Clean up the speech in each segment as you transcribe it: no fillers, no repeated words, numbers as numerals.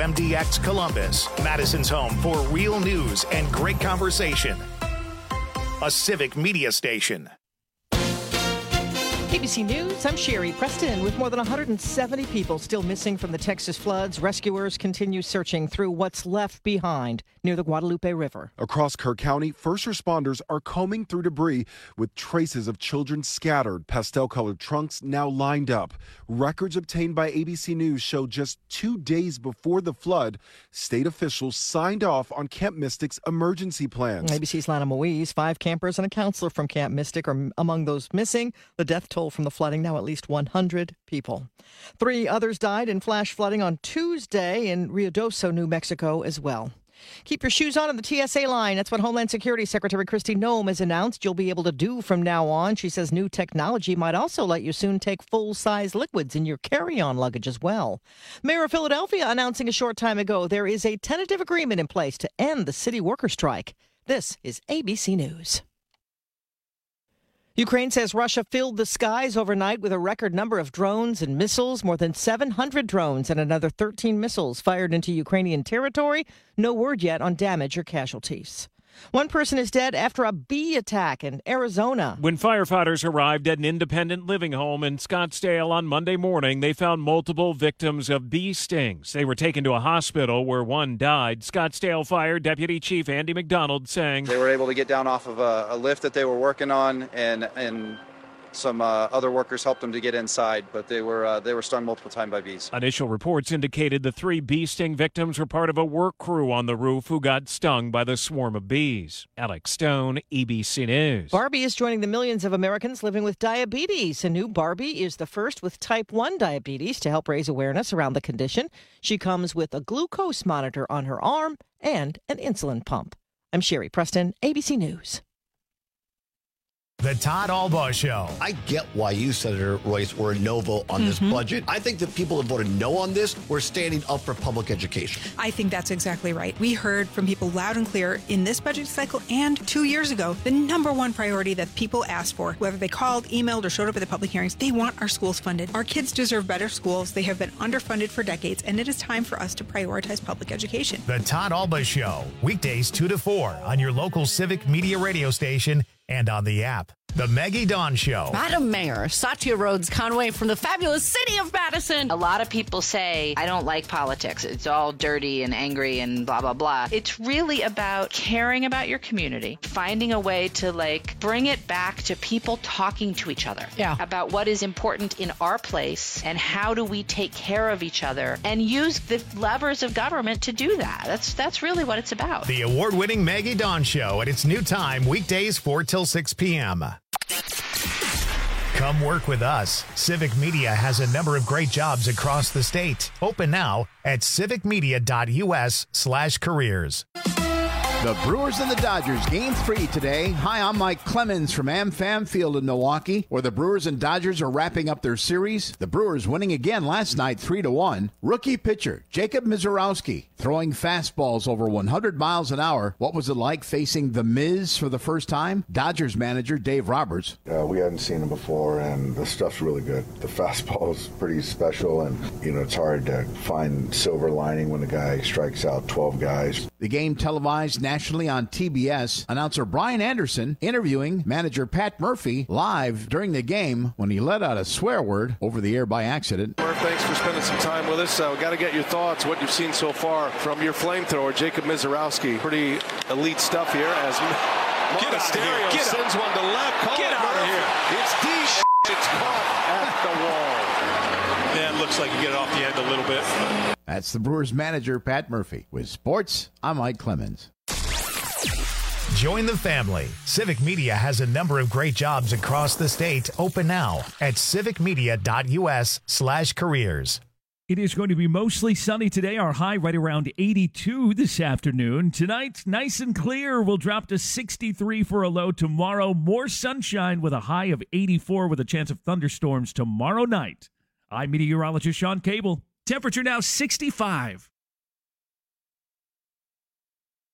WMDX Columbus, Madison's home for real news and great conversation. A Civic Media station. ABC News, I'm Sherry Preston. With more than 170 people still missing from the Texas floods, rescuers continue searching through what's left behind near the Guadalupe River. Across Kerr County, first responders are combing through debris with traces of children scattered, pastel-colored trunks now lined up. Records obtained by ABC News show just 2 days before the flood, state officials signed off on Camp Mystic's emergency plans. ABC's Lana Moise, 5 campers and a counselor from Camp Mystic are among those missing. The death toll from the flooding, now at least 100 people. 3 others died in flash flooding on Tuesday in Ruidoso, New Mexico as well. Keep your shoes on the TSA line. That's what Homeland Security Secretary Kristi Noem has announced you'll be able to do from now on. She says new technology might also let you soon take full-size liquids in your carry-on luggage as well. Mayor of Philadelphia announcing a short time ago there is a tentative agreement in place to end the city worker strike. This is ABC News. Ukraine says Russia filled the skies overnight with a record number of drones and missiles, more than 700 drones and another 13 missiles fired into Ukrainian territory. No word yet on damage or casualties. One person is dead after a bee attack in Arizona. When firefighters arrived at an independent living home in Scottsdale on Monday morning, they found multiple victims of bee stings. They were taken to a hospital where one died. Scottsdale Fire Deputy Chief Andy McDonald saying they were able to get down off of a lift that they were working on, and some other workers helped them to get inside, but they were stung multiple times by bees. Initial reports indicated the 3 bee sting victims were part of a work crew on the roof who got stung by the swarm of bees. Alex Stone, ABC News. Barbie is joining the millions of Americans living with diabetes. A new Barbie is the first with type 1 diabetes to help raise awareness around the condition. She comes with a glucose monitor on her arm and an insulin pump. I'm Sherry Preston, ABC News. The Todd Albaugh Show. I get why you, Senator Royce, were a no vote on this budget. I think the people that voted no on this were standing up for public education. I think that's exactly right. We heard from people loud and clear in this budget cycle and 2 years ago, the number one priority that people asked for, whether they called, emailed, or showed up at the public hearings, they want our schools funded. Our kids deserve better schools. They have been underfunded for decades, and it is time for us to prioritize public education. The Todd Albaugh Show. Weekdays 2 to 4 on your local Civic Media radio station and on the app. The Maggie Dawn Show. Madam Mayor, Satya Rhodes Conway from the fabulous city of Madison. A lot of people say, I don't like politics. It's all dirty and angry and blah, blah, blah. It's really about caring about your community, finding a way to bring it back to people talking to each other about what is important in our place and how do we take care of each other and use the levers of government to do that. That's really what it's about. The award-winning Maggie Dawn Show at its new time, weekdays 4 till 6 p.m. Come work with us. Civic Media has a number of great jobs across the state. Open now at civicmedia.us/careers. The Brewers and the Dodgers, Game 3 today. Hi, I'm Mike Clemens from AmFam Field in Milwaukee, where the Brewers and Dodgers are wrapping up their series. The Brewers winning again last night 3-1. Rookie pitcher Jacob Misiorowski throwing fastballs over 100 miles an hour. What was it like facing the Miz for the first time? Dodgers manager Dave Roberts. We hadn't seen him before, and the stuff's really good. The fastball is pretty special, and it's hard to find silver lining when a guy strikes out 12 guys. The game televised nationally on TBS. Announcer Brian Anderson interviewing manager Pat Murphy live during the game when he let out a swear word over the air by accident. Murph, thanks for spending some time with us. Got to get your thoughts, what you've seen so far from your flamethrower, Jacob Misiorowski. Pretty elite stuff here as Monasterio sends one to left. Call get out of here. It's deep. It's caught at the wall. Yeah, it looks like you get it off the end a little bit. That's the Brewers manager, Pat Murphy. With sports, I'm Mike Clemens. Join the family. Civic Media has a number of great jobs across the state. Open now at civicmedia.us/careers. It is going to be mostly sunny today. Our high right around 82 this afternoon. Tonight, nice and clear. We'll drop to 63 for a low tomorrow. More sunshine with a high of 84 with a chance of thunderstorms tomorrow night. I'm meteorologist Sean Cable. Temperature now 65.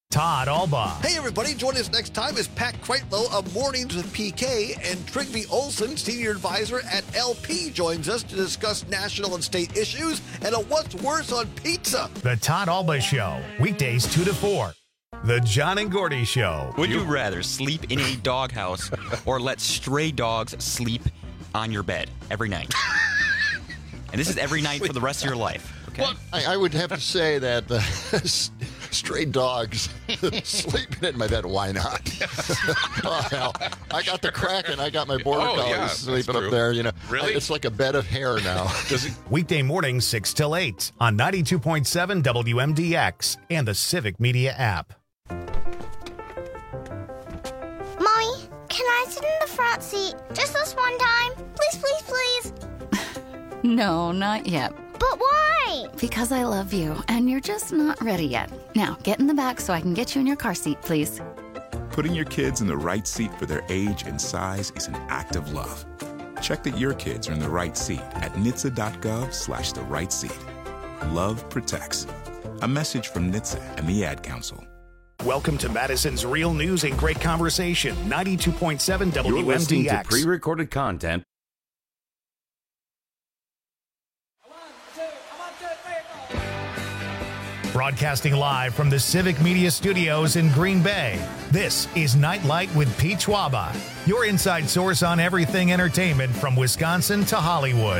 Todd Alba. Hey, everybody. Join us next time as Pat Kreitlow of Mornings with PK and Trygve Olsen, Senior Advisor at LP, joins us to discuss national and state issues and a what's worse on pizza. The Todd Alba Show, weekdays 2 to 4. The John and Gordy Show. Would you rather sleep in a doghouse or let stray dogs sleep on your bed every night? And this is every night for the rest of your life. Okay? Well, I would have to say that stray dogs sleeping in my bed, why not? Oh, hell. I got the Kraken. I got my border collies sleeping up there. You know, really? It's like a bed of hair now. Weekday mornings 6 till 8 on 92.7 WMDX and the Civic Media app. Mommy, can I sit in the front seat just this one time? Please, please, please. No, not yet. But why? Because I love you, and you're just not ready yet. Now, get in the back so I can get you in your car seat, please. Putting your kids in the right seat for their age and size is an act of love. Check that your kids are in the right seat at NHTSA.gov/the right seat. Love protects. A message from NHTSA and the Ad Council. Welcome to Madison's Real News and Great Conversation, 92.7 WMDX. You're listening to pre-recorded content. Broadcasting live from the Civic Media Studios in Green Bay, this is Nightlight with Pete Schwaba, your inside source on everything entertainment from Wisconsin to Hollywood.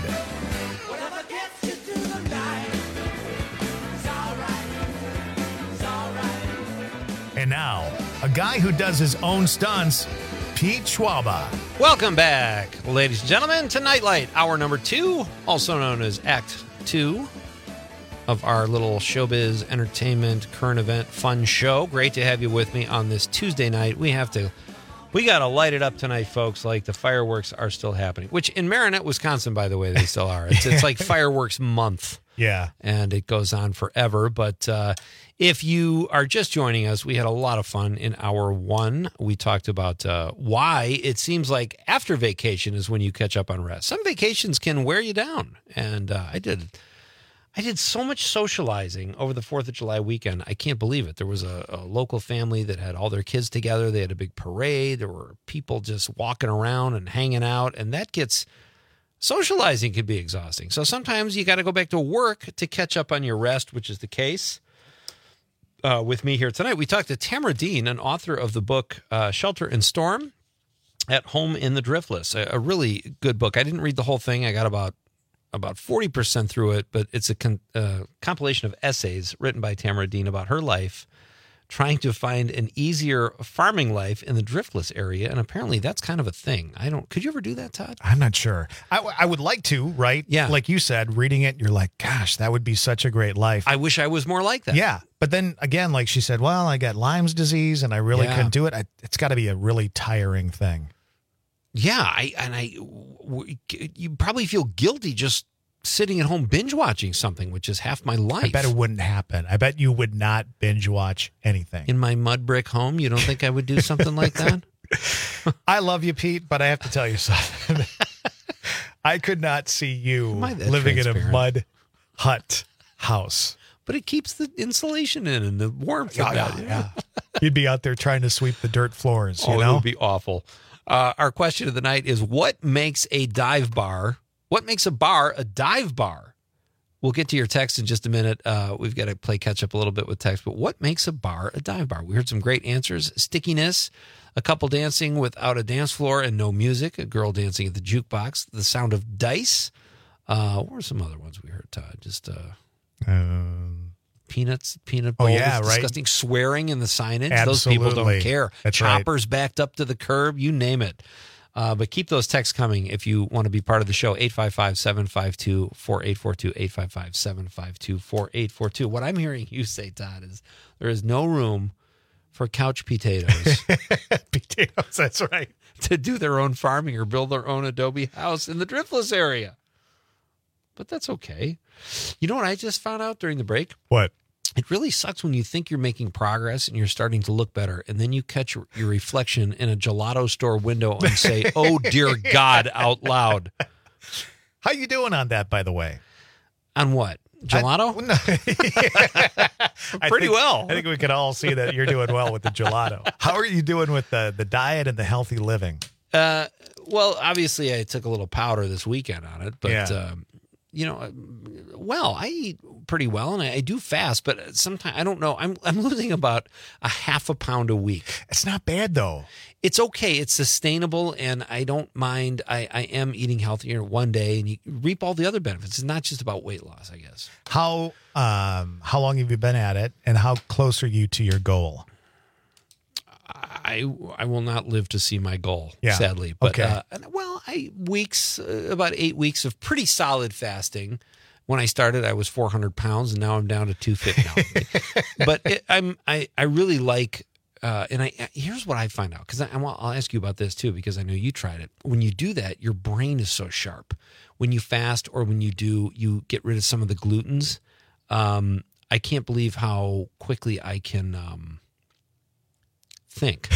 And now, a guy who does his own stunts, Pete Schwaba. Welcome back, ladies and gentlemen, to Nightlight, hour number 2, also known as Act 2. Of our little showbiz, entertainment, current event, fun show. Great to have you with me on this Tuesday night. We got to light it up tonight, folks, like the fireworks are still happening, which in Marinette, Wisconsin, by the way, they still are. It's like fireworks month. Yeah. And it goes on forever. But if you are just joining us, we had a lot of fun in hour 1. We talked about why it seems like after vacation is when you catch up on rest. Some vacations can wear you down. And I did so much socializing over the 4th of July weekend. I can't believe it. There was a local family that had all their kids together. They had a big parade. There were people just walking around and hanging out. And socializing can be exhausting. So sometimes you got to go back to work to catch up on your rest, which is the case with me here tonight. We talked to Tamara Dean, an author of the book Shelter and Storm at Home in the Driftless. A really good book. I didn't read the whole thing. I got about 40% through it, but it's a compilation of essays written by Tamara Dean about her life, trying to find an easier farming life in the Driftless area, and apparently that's kind of a thing. Could you ever do that, Todd? I'm not sure. I would like to, right? Yeah. Like you said, reading it, you're like, gosh, that would be such a great life. I wish I was more like that. Yeah. But then again, like she said, well, I got Lyme's disease and I really couldn't do it. It's got to be a really tiring thing. Yeah, you probably feel guilty just sitting at home binge watching something, which is half my life. I bet it wouldn't happen. I bet you would not binge watch anything. In my mud brick home, you don't think I would do something like that? I love you, Pete, but I have to tell you something. I could not see you living in a mud hut house. But it keeps the insulation in and the warmth. Yeah. You'd be out there trying to sweep the dirt floors. You know? It would be awful. Our question of the night is, what makes a dive bar? What makes a bar a dive bar? We'll get to your text in just a minute. We've got to play catch up a little bit with text, but what makes a bar a dive bar? We heard some great answers. Stickiness, a couple dancing without a dance floor and no music, a girl dancing at the jukebox, the sound of dice. What were some other ones we heard, Todd? Just peanut bowl. Oh, yeah, right. Disgusting. Swearing in the signage. Absolutely. Those people don't care. That's Choppers backed up to the curb. You name it. But keep those texts coming if you want to be part of the show. 855-752-4842, 855-752-4842. What I'm hearing you say, Todd, is there is no room for couch potatoes. Potatoes, that's right. To do their own farming or build their own adobe house in the Driftless area. But that's okay. You know what I just found out during the break? What? It really sucks when you think you're making progress and you're starting to look better, and then you catch your reflection in a gelato store window and say, "Oh dear God," out loud. How you doing on that, by the way? On what? Gelato? Pretty well. I think we can all see that you're doing well with the gelato. How are you doing with the diet and the healthy living? Well, obviously, I took a little powder this weekend on it, but I eat pretty well, and I do fast. But sometimes I don't know. I'm losing about a half a pound a week. It's not bad though. It's okay. It's sustainable, and I don't mind. I am eating healthier one day, and you reap all the other benefits. It's not just about weight loss, I guess. How long have you been at it, and how close are you to your goal? I will not live to see my goal, sadly. But okay. About 8 weeks of pretty solid fasting. When I started, I was 400 pounds, and now I'm down to 250 now. But I really like, here's what I find out, because I'll ask you about this too, because I know you tried it. When you do that, your brain is so sharp. When you fast or when you get rid of some of the glutens. I can't believe how quickly I can think.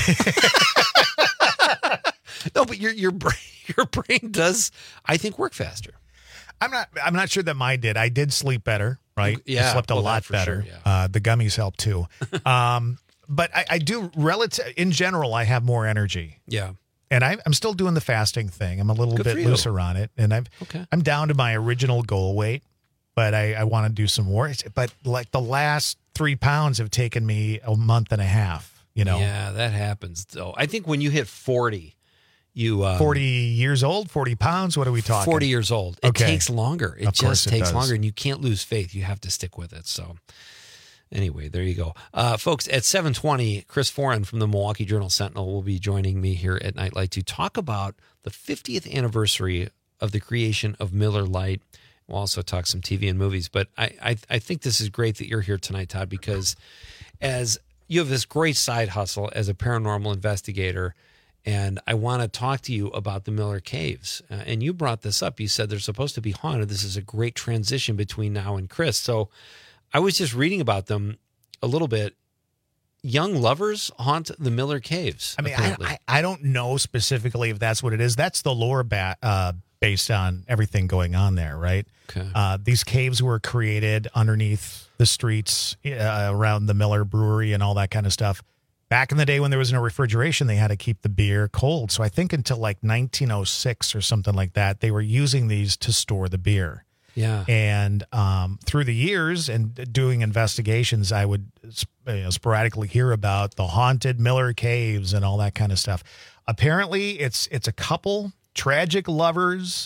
No, but your brain does, I think, work faster. I'm not sure that mine did. I did sleep better, right? Yeah, I slept a lot better. Sure, yeah. The gummies help too. But I do in general, I have more energy. Yeah. And I'm still doing the fasting thing. I'm a little bit looser on it, and I'm down to my original goal weight, but I want to do some more. But like the last 3 pounds have taken me a month and a half. Yeah, that happens though. I think when you hit 40, 40 years old, 40 pounds. What are we talking? 40 years old. It takes longer. It just takes longer, and you can't lose faith. You have to stick with it. So. Anyway, there you go. Folks, at 7:20, Chris Foran from the Milwaukee Journal-Sentinel will be joining me here at Nightlight to talk about the 50th anniversary of the creation of Miller Lite. We'll also talk some TV and movies. But I think this is great that you're here tonight, Todd, because as you have this great side hustle as a paranormal investigator, and I want to talk to you about the Miller Caves. And you brought this up. You said they're supposed to be haunted. This is a great transition between now and Chris. So I was just reading about them a little bit. Young lovers haunt the Miller Caves. I mean, I don't know specifically if that's what it is. That's the lore based on everything going on there, right? Okay. These caves were created underneath the streets around the Miller Brewery and all that kind of stuff. Back in the day when there was no refrigeration, they had to keep the beer cold. So I think until like 1906 or something like that, they were using these to store the beer. Yeah. And through the years and doing investigations, I would sporadically hear about the haunted Miller Caves and all that kind of stuff. Apparently, it's a couple tragic lovers,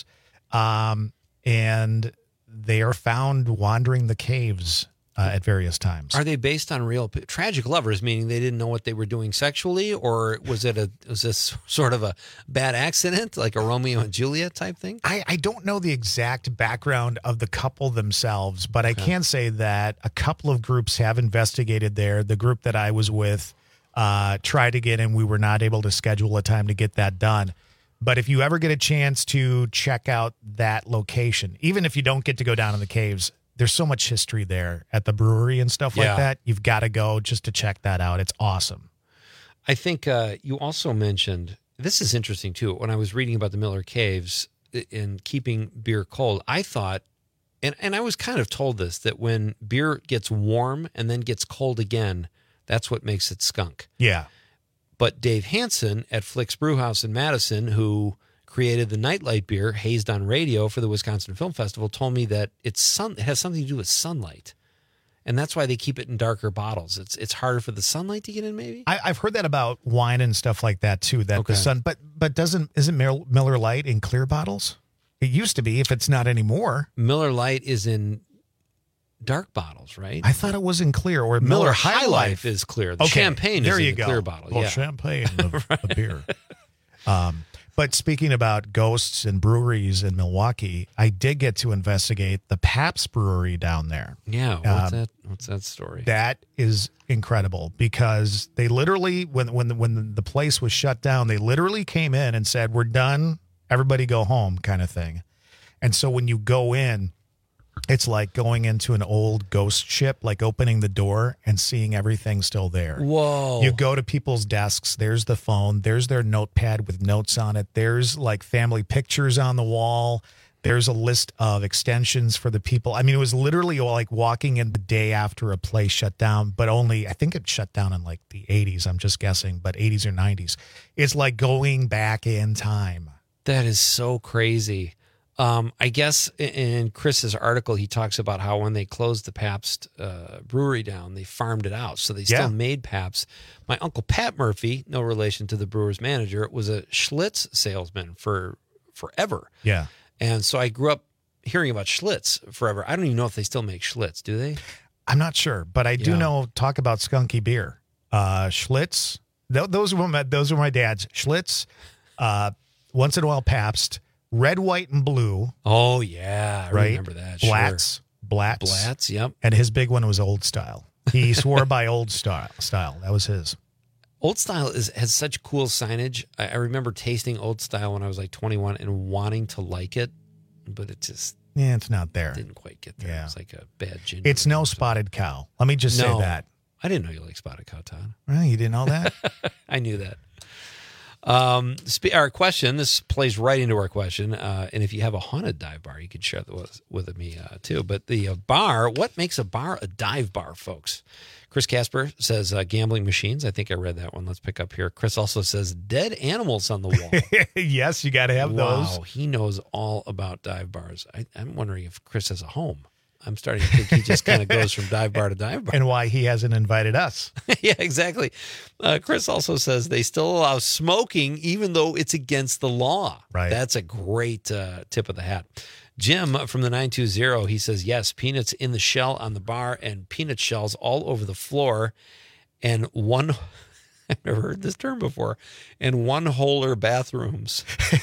and they are found wandering the caves at various times. Are they based on real tragic lovers, meaning they didn't know what they were doing sexually, or was this sort of a bad accident, like a Romeo and Juliet type thing? I don't know the exact background of the couple themselves, but I can say that a couple of groups have investigated there. The group that I was with tried to get in. We were not able to schedule a time to get that done. But if you ever get a chance to check out that location, even if you don't get to go down in the caves, there's so much history there at the brewery and stuff like that. You've got to go just to check that out. It's awesome. I think you also mentioned, this is interesting too, when I was reading about the Miller Caves and keeping beer cold, I thought, and I was kind of told this, that when beer gets warm and then gets cold again, that's what makes it skunk. Yeah. But Dave Hansen at Flick's Brewhouse in Madison, who created the Nightlight beer, hazed on radio for the Wisconsin Film Festival, told me that it has something to do with sunlight. And that's why they keep it in darker bottles. It's harder for the sunlight to get in, maybe? I've heard that about wine and stuff like that, too, that the sun... But isn't Miller Lite in clear bottles? It used to be, if it's not anymore. Miller Lite is in dark bottles, right? I thought it was in clear. Or Miller High Life is clear. The champagne is in a clear bottle. Well, champagne, the beer. But speaking about ghosts and breweries in Milwaukee, I did get to investigate the Pabst Brewery down there. Yeah, what's that story? That is incredible because they literally, when the place was shut down, they literally came in and said, "We're done. Everybody go home," kind of thing. And so when you go in, it's like going into an old ghost ship, like opening the door and seeing everything still there. Whoa. You go to people's desks, there's the phone, there's their notepad with notes on it, there's like family pictures on the wall, There's a list of extensions for the people. I mean, it was literally like walking in the day after a place shut down, but only, I think it shut down in like the 80s, I'm just guessing, but 80s or 90s. It's like going back in time. That is so crazy. I guess in Chris's article, he talks about how when they closed the Pabst brewery down, they farmed it out. So they still made Pabst. My uncle Pat Murphy, no relation to the Brewers manager, was a Schlitz salesman for forever. Yeah. And so I grew up hearing about Schlitz forever. I don't even know if they still make Schlitz. Do they? I'm not sure, but I do know, talk about skunky beer. Schlitz, those were my dad's. Schlitz, once in a while Pabst, red, white, and blue. Oh, yeah. I remember that. Blatz. Blatz, yep. And his big one was Old Style. He swore by Old Style. That was his. Old Style has such cool signage. I remember tasting Old Style when I was like 21 and wanting to like it, but it just... Yeah, it's not there. Didn't quite get there. Yeah. It was like a bad ginger. It's no Spotted Cow. Let me just say that. I didn't know you like Spotted Cow, Todd. Well, you didn't know that? I knew that. Our question, this plays right into our question, and if you have a haunted dive bar, you could share that with me too. But the bar, what makes a bar a dive bar, folks? Chris Casper says gambling machines. I think I read that one. Let's pick up here. Chris also says dead animals on the wall. Yes, you got to have those. Wow, he knows all about dive bars. I'm wondering if Chris has a home. I'm starting to think he just kind of goes from dive bar to dive bar. And why he hasn't invited us. Yeah, exactly. Chris also says they still allow smoking even though it's against the law. Right. That's a great tip of the hat. Jim from the 920, he says, yes, peanuts in the shell on the bar and peanut shells all over the floor. And I've never heard this term before, and one-holer bathrooms.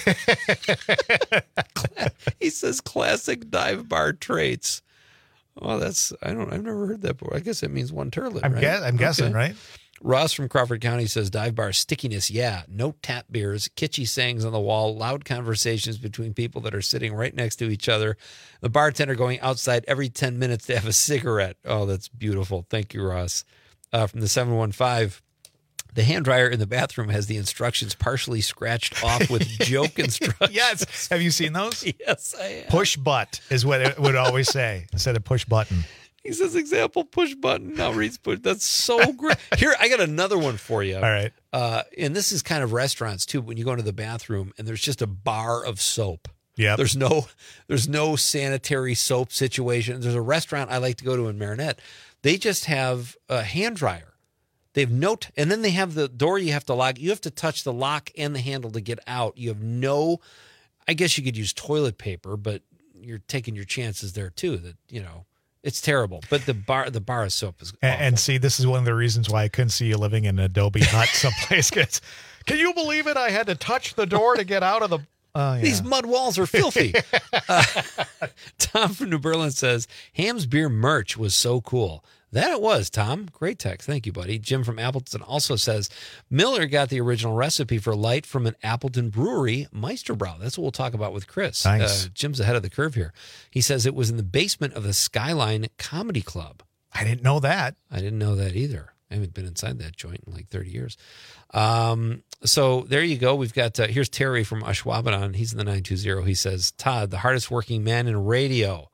He says classic dive bar traits. Well, I've never heard that before. I guess it means one turlet, right? I'm guessing, right? Ross from Crawford County says dive bar stickiness, yeah. No tap beers, kitschy sayings on the wall, loud conversations between people that are sitting right next to each other. The bartender going outside every 10 minutes to have a cigarette. Oh, that's beautiful. Thank you, Ross. From the 715, the hand dryer in the bathroom has the instructions partially scratched off with joke instructions. Yes. Have you seen those? Yes, I have. Push butt is what it would always say instead of push button. He says, example, push button. Now reads push. That's so great. Here, I got another one for you. All right. And this is kind of restaurants, too, when you go into the bathroom and there's just a bar of soap. Yeah. There's no sanitary soap situation. There's a restaurant I like to go to in Marinette. They just have a hand dryer. They have and then they have the door you have to lock. You have to touch the lock and the handle to get out. You have I guess you could use toilet paper, but you're taking your chances there, too, that, it's terrible, but the bar of soap is awful. And see, this is one of the reasons why I couldn't see you living in an Adobe hut someplace. Can you believe it? I had to touch the door to get out of the... Yeah. These mud walls are filthy. Tom from New Berlin says, Ham's beer merch was so cool. That it was, Tom. Great text. Thank you, buddy. Jim from Appleton also says, Miller got the original recipe for light from an Appleton brewery, Meisterbrau. That's what we'll talk about with Chris. Nice. Jim's ahead of the curve here. He says it was in the basement of the Skyline Comedy Club. I didn't know that. I didn't know that either. I haven't been inside that joint in like 30 years. So there you go. We've got, here's Terry from Ashwaubenon. He's in the 920. He says, Todd, the hardest working man in radio.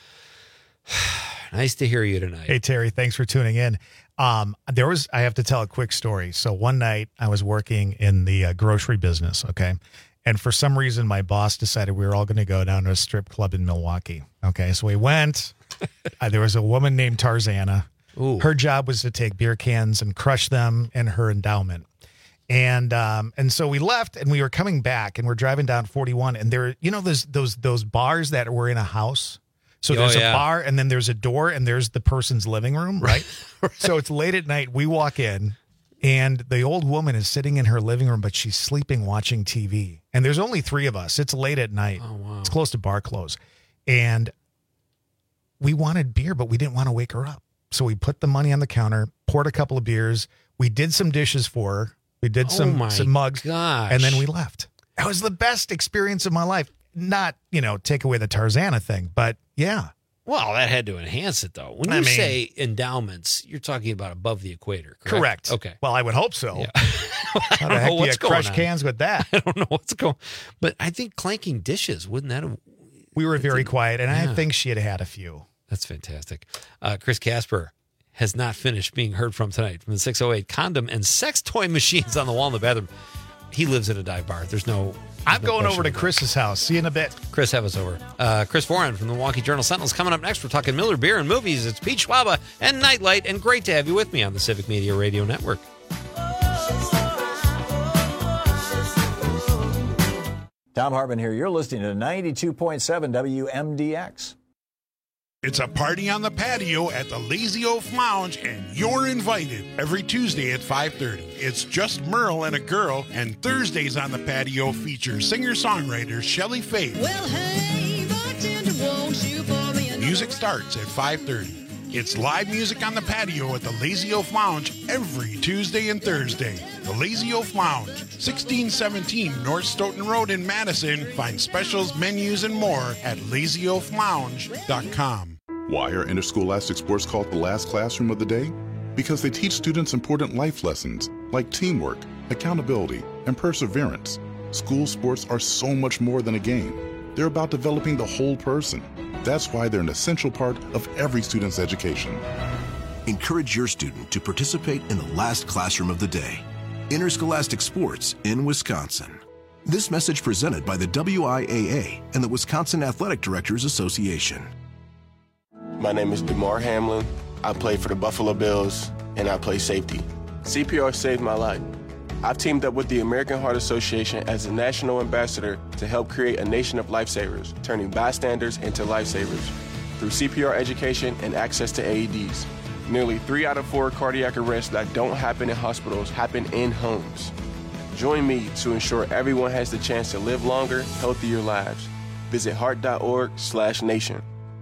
Nice to hear you tonight. Hey, Terry, thanks for tuning in. I have to tell a quick story. So one night I was working in the grocery business, okay? And for some reason, my boss decided we were all going to go down to a strip club in Milwaukee. Okay, so we went. There was a woman named Tarzana. Ooh. Her job was to take beer cans and crush them in her endowment. And so we left and we were coming back and we're driving down 41 and there, there's those bars that were in a house. So there's a bar and then there's a door and there's the person's living room, right? So it's late at night. We walk in and the old woman is sitting in her living room, but she's sleeping watching TV. And there's only 3 of us. It's late at night. Oh, wow. It's close to bar close. And we wanted beer, but we didn't want to wake her up. So we put the money on the counter, poured a couple of beers. We did some dishes for her. We did some mugs. Gosh. And then we left. That was the best experience of my life. Not, take away the Tarzana thing, but yeah. Well, that had to enhance it, though. When you say endowments, you're talking about above the equator, correct? Okay. Well, I would hope so. Yeah. How the heck do you crush cans with that? I don't know what's going on. But I think clanking dishes, wouldn't that have... We were very quiet, and I think she had had a few. That's fantastic. Chris Casper has not finished being heard from tonight from the 608. Condom and sex toy machines on the wall in the bathroom. He lives in a dive bar. I'm going over to Chris's house. See you in a bit. Chris, have us over. Chris Foran from the Milwaukee Journal-Sentinel is coming up next. We're talking Miller Beer and movies. It's Pete Schwaba and Nightlight, and great to have you with me on the Civic Media Radio Network. Tom Hartman here. You're listening to 92.7 WMDX. It's a party on the patio at the Lazy Oaf Lounge, and you're invited every Tuesday at 5:30. It's just Merle and a girl, and Thursdays on the patio feature singer-songwriter Shelley Faith. Well, hey, bartender, won't you pour me another? Music starts at 5:30. It's live music on the patio at the Lazy Oaf Lounge every Tuesday and Thursday. The Lazy Oaf Lounge, 1617 North Stoughton Road in Madison. Find specials, menus, and more at lazyoaflounge.com. Why are interscholastic sports called the last classroom of the day? Because they teach students important life lessons like teamwork, accountability, and perseverance. School sports are so much more than a game. They're about developing the whole person. That's why they're an essential part of every student's education. Encourage your student to participate in the last classroom of the day. Interscholastic sports in Wisconsin. This message presented by the WIAA and the Wisconsin Athletic Directors Association. My name is DeMar Hamlin. I play for the Buffalo Bills, and I play safety. CPR saved my life. I've teamed up with the American Heart Association as a national ambassador to help create a nation of lifesavers, turning bystanders into lifesavers through CPR education and access to AEDs. Nearly 3 out of 4 cardiac arrests that don't happen in hospitals happen in homes. Join me to ensure everyone has the chance to live longer, healthier lives. Visit heart.org/nation.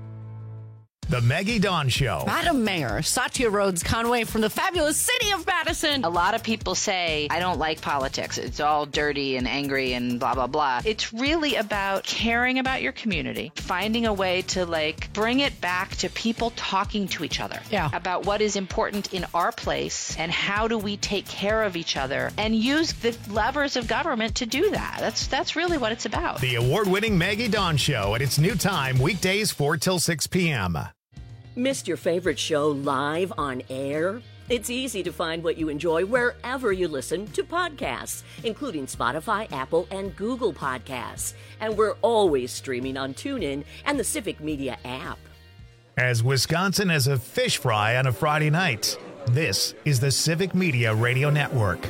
The Maggie Dawn Show. Madam Mayor, Satya Rhodes Conway from the fabulous city of Madison. A lot of people say, I don't like politics. It's all dirty and angry and blah, blah, blah. It's really about caring about your community, finding a way to bring it back to people talking to each other about what is important in our place and how do we take care of each other and use the levers of government to do that. That's really what it's about. The award-winning Maggie Dawn Show at its new time, weekdays 4 till 6 p.m. Missed your favorite show live on air? It's easy to find what you enjoy wherever you listen to podcasts, including Spotify, Apple, and Google Podcasts. And we're always streaming on TuneIn and the Civic Media app. As Wisconsin as a fish fry on a Friday night, this is the Civic Media Radio Network.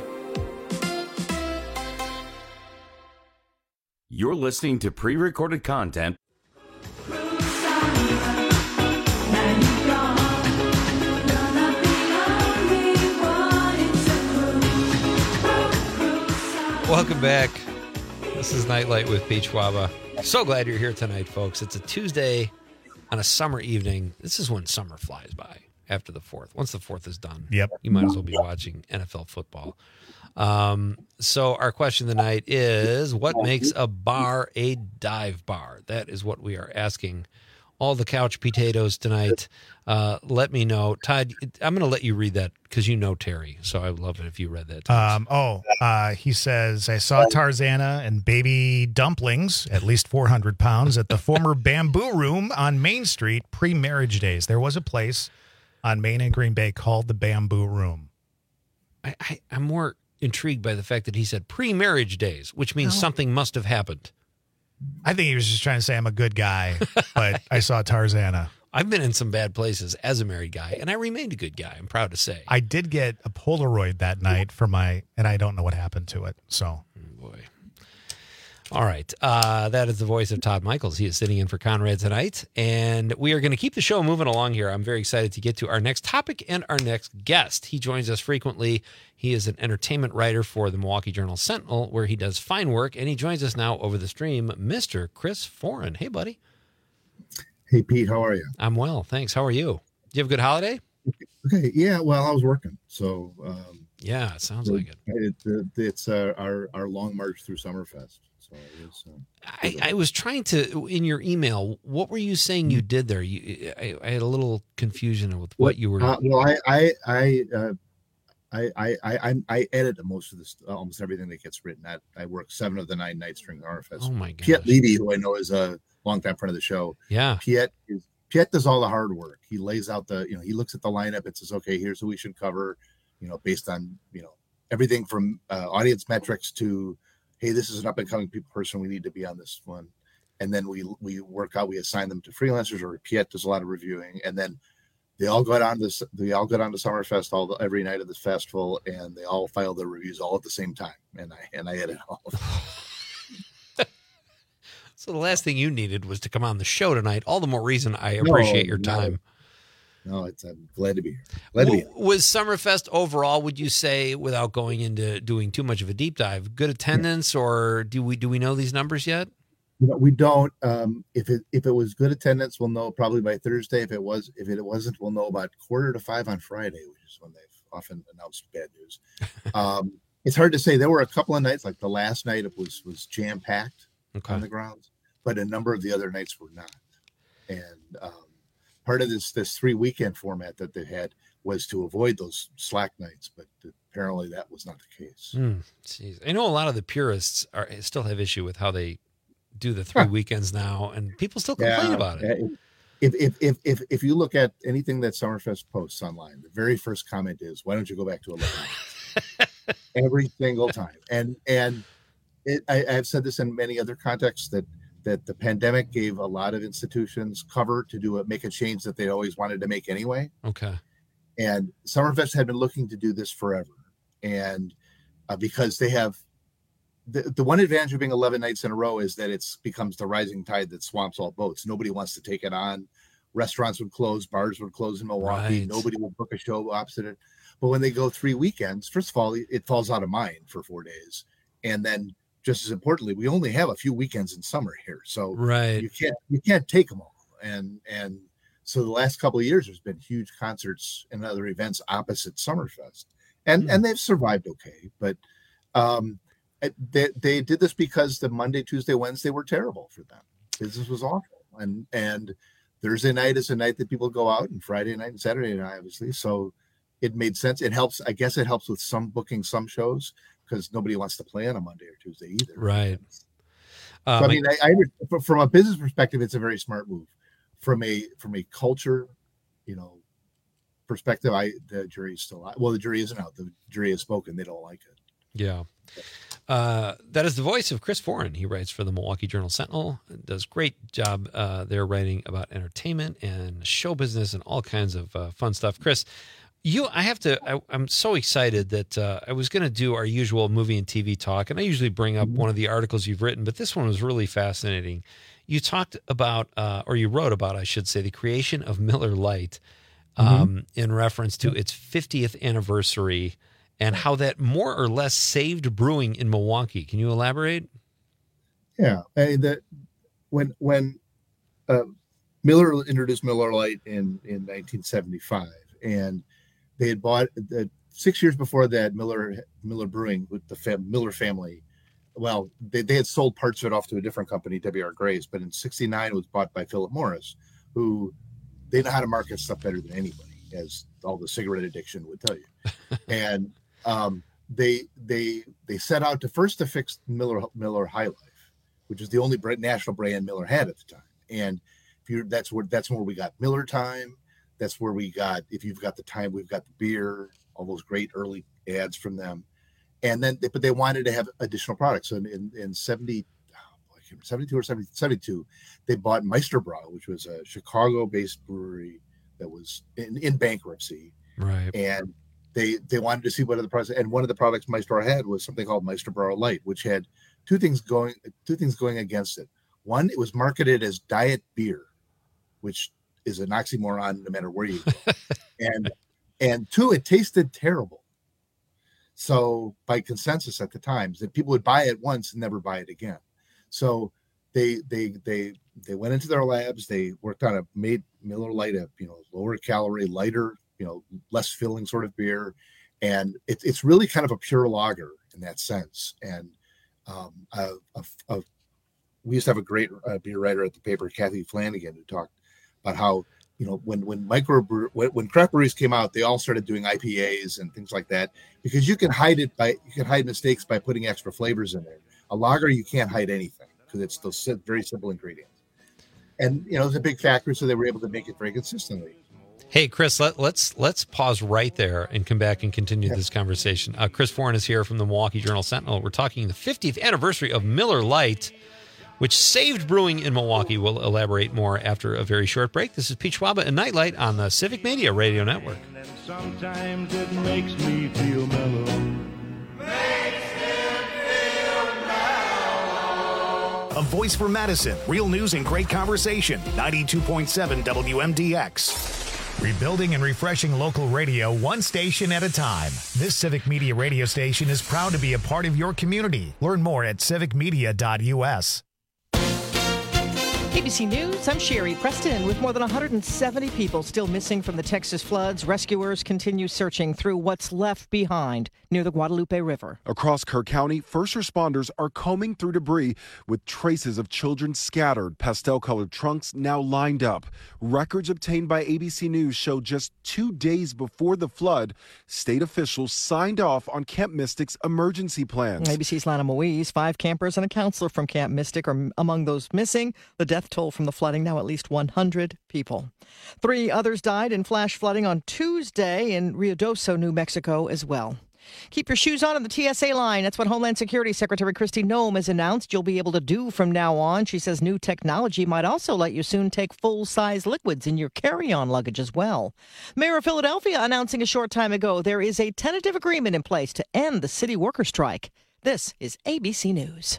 You're listening to pre-recorded content. Welcome back. This is Nightlight with Pete Schwaba. So glad you're here tonight, folks. It's a Tuesday on a summer evening. This is when summer flies by after the 4th. Once the 4th is done, you might as well be watching NFL football. So our question tonight is, what makes a bar a dive bar? That is what we are asking all the couch potatoes tonight. Let me know. Todd, I'm going to let you read that because you know Terry, so I would love it if you read that. He says, I saw Tarzana and baby dumplings, at least 400 pounds, at the former Bamboo Room on Main Street pre-marriage days. There was a place on Main and Green Bay called the Bamboo Room. I'm more intrigued by the fact that he said pre-marriage days, which means something must have happened. I think he was just trying to say I'm a good guy, but I saw Tarzana. I've been in some bad places as a married guy, and I remained a good guy, I'm proud to say. I did get a Polaroid that night and I don't know what happened to it. So, boy. All right. That is the voice of Todd Michaels. He is sitting in for Conrad tonight, and we are going to keep the show moving along here. I'm very excited to get to our next topic and our next guest. He joins us frequently. He is an entertainment writer for the Milwaukee Journal-Sentinel, where he does fine work, and he joins us now over the stream, Mr. Chris Foran. Hey, buddy. Hey, Pete. How are you? I'm well, thanks. How are you? Do you have a good holiday? Okay. Yeah. Well, I was working, so yeah, it sounds like it. It's our long march through Summerfest. So it was, I was trying to, in your email, what were you saying you did there? I had a little confusion with what you were. Well, I edit most of this, almost everything that gets written. I work 7 of the 9 nights during the Summerfest. Oh my gosh. Piet Levy, who I know is a longtime friend of the show. Yeah. Piet does all the hard work. He lays out he looks at the lineup and says, okay, here's who we should cover, based on, everything from audience metrics to, hey, this is an up and coming person. We need to be on this one. And then we work out, we assign them to freelancers, or Piet does a lot of reviewing. And then they all go down to Summerfest every night of this festival, and they all file their reviews all at the same time. And I edit all of them. So the last thing you needed was to come on the show tonight. All the more reason I appreciate your time. No, I'm glad to be here. Was Summerfest overall, would you say, without going into doing too much of a deep dive, good attendance, or do we know these numbers yet? We don't. If it was good attendance, we'll know probably by Thursday. If it wasn't, we'll know about 4:45 on Friday, which is when they've often announced bad news. It's hard to say. There were a couple of nights, like the last night it was jam packed on the grounds, but a number of the other nights were not. And part of this 3 weekend format that they had was to avoid those slack nights, but apparently that was not the case. Geez. I know a lot of the purists still have issue with how they do the 3 weekends now, and people still complain about it. If you look at anything that Summerfest posts online, the very first comment is, "Why don't you go back to 11 nights?" Every single time. And I've said this in many other contexts that the pandemic gave a lot of institutions cover to make a change that they always wanted to make anyway. Okay. And Summerfest had been looking to do this forever, and because they have. The one advantage of being 11 nights in a row is that it becomes the rising tide that swamps all boats. Nobody wants to take it on. Restaurants would close, bars would close in Milwaukee. Right. Nobody would book a show opposite it. But when they go 3 weekends, first of all, it falls out of mind for 4 days. And then just as importantly, we only have a few weekends in summer here. So right. you can't take them all. And so the last couple of years, there's been huge concerts and other events opposite Summerfest. And they've survived okay. But they did this because the Monday, Tuesday, Wednesday were terrible for them. Business was awful, and Thursday night is a night that people go out, and Friday night and Saturday night, obviously. So it made sense. It helps. I guess it helps with some booking some shows because nobody wants to play on a Monday or Tuesday either. Right. So, I mean, from a business perspective, it's a very smart move. From a culture, perspective, the jury is still out. Well, the jury isn't out. The jury has spoken. They don't like it. Yeah. That is the voice of Chris Foran. He writes for the Milwaukee Journal Sentinel. Does great job there writing about entertainment and show business and all kinds of fun stuff. Chris, I'm so excited that I was going to do our usual movie and TV talk, and I usually bring up one of the articles you've written, but this one was really fascinating. You talked about, or you wrote about, I should say, the creation of Miller Lite in reference to its 50th anniversary and how that more or less saved brewing in Milwaukee. Can you elaborate? Yeah. When Miller introduced Miller Lite in 1975, and they had bought 6 years before that, Miller Brewing with the Miller family. Well, they had sold parts of it off to a different company, W.R. Grace, but in 1969 it was bought by Philip Morris, who they know how to market stuff better than anybody, as all the cigarette addiction would tell you. And they set out to fix Miller High Life, which is the only national brand Miller had at the time. And that's where we got Miller Time. That's where we got, if you've got the time, we've got the beer, all those great early ads from them. And then, but they wanted to have additional products. So in 72 or 72, they bought Meisterbrau, which was a Chicago-based brewery that was in bankruptcy. Right. And they wanted to see what other products, and one of the products Meisterbrau had was something called Meisterbrau Light, which had two things going against it. One, it was marketed as diet beer, which is an oxymoron no matter where you go. and two, it tasted terrible. So by consensus at the time, that people would buy it once and never buy it again. So they went into their labs. They worked on made Miller Lite a lower calorie, lighter, less filling sort of beer, and it's really kind of a pure lager in that sense. And we used to have a great beer writer at the paper, Kathy Flanagan, who talked about how when craft breweries came out, they all started doing IPAs and things like that, because you can hide mistakes by putting extra flavors in there. A lager, you can't hide anything because it's those very simple ingredients. And it's a big factor, so they were able to make it very consistently. Hey, Chris, let's pause right there and come back and continue this conversation. Chris Foran is here from the Milwaukee Journal-Sentinel. We're talking the 50th anniversary of Miller Lite, which saved brewing in Milwaukee. We'll elaborate more after a very short break. This is Pete Schwaba and Nightlight on the Civic Media Radio Network. And sometimes it makes me feel mellow. A voice for Madison. Real news and great conversation. 92.7 WMDX. Rebuilding and refreshing local radio one station at a time. This Civic Media radio station is proud to be a part of your community. Learn more at civicmedia.us. ABC News, I'm Sherry Preston. With more than 170 people still missing from the Texas floods, rescuers continue searching through what's left behind near the Guadalupe River. Across Kerr County, first responders are combing through debris with traces of children scattered, pastel-colored trunks now lined up. Records obtained by ABC News show just 2 days before the flood, state officials signed off on Camp Mystic's emergency plans. ABC's Lana Moise, 5 campers and a counselor from Camp Mystic are among those missing. The death toll from the flooding, now at least 100 people. 3 others died in flash flooding on Tuesday in Ruidoso, New Mexico as well. Keep your shoes on the TSA line. That's what Homeland Security Secretary Kristi Noem has announced you'll be able to do from now on. She says new technology might also let you soon take full-size liquids in your carry-on luggage as well. Mayor of Philadelphia announcing a short time ago there is a tentative agreement in place to end the city worker strike. This is ABC News.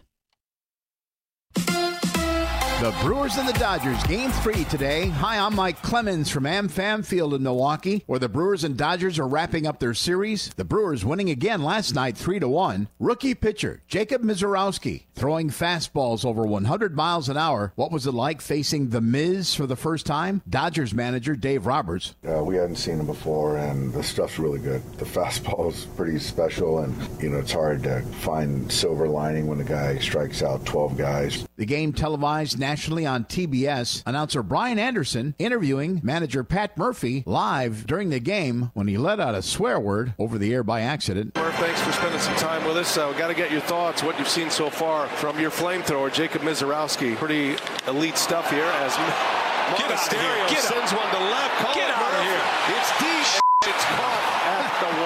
The Brewers and the Dodgers, Game 3 today. Hi, I'm Mike Clemens from AmFam Field in Milwaukee, where the Brewers and Dodgers are wrapping up their series. The Brewers winning again last night 3-1. Rookie pitcher Jacob Mizorowski throwing fastballs over 100 miles an hour. What was it like facing the Miz for the first time? Dodgers manager Dave Roberts. We hadn't seen him before, and the stuff's really good. The fastball is pretty special, and it's hard to find silver lining when the guy strikes out 12 guys. The game televised nationally on TBS. Announcer Brian Anderson interviewing manager Pat Murphy live during the game when he let out a swear word over the air by accident. Murph, thanks for spending some time with us. We got to get your thoughts, what you've seen so far from your flamethrower, Jacob Mizorowski. Pretty elite stuff here as Monasterio sends one to left. Get out of here. It's D. It's caught at the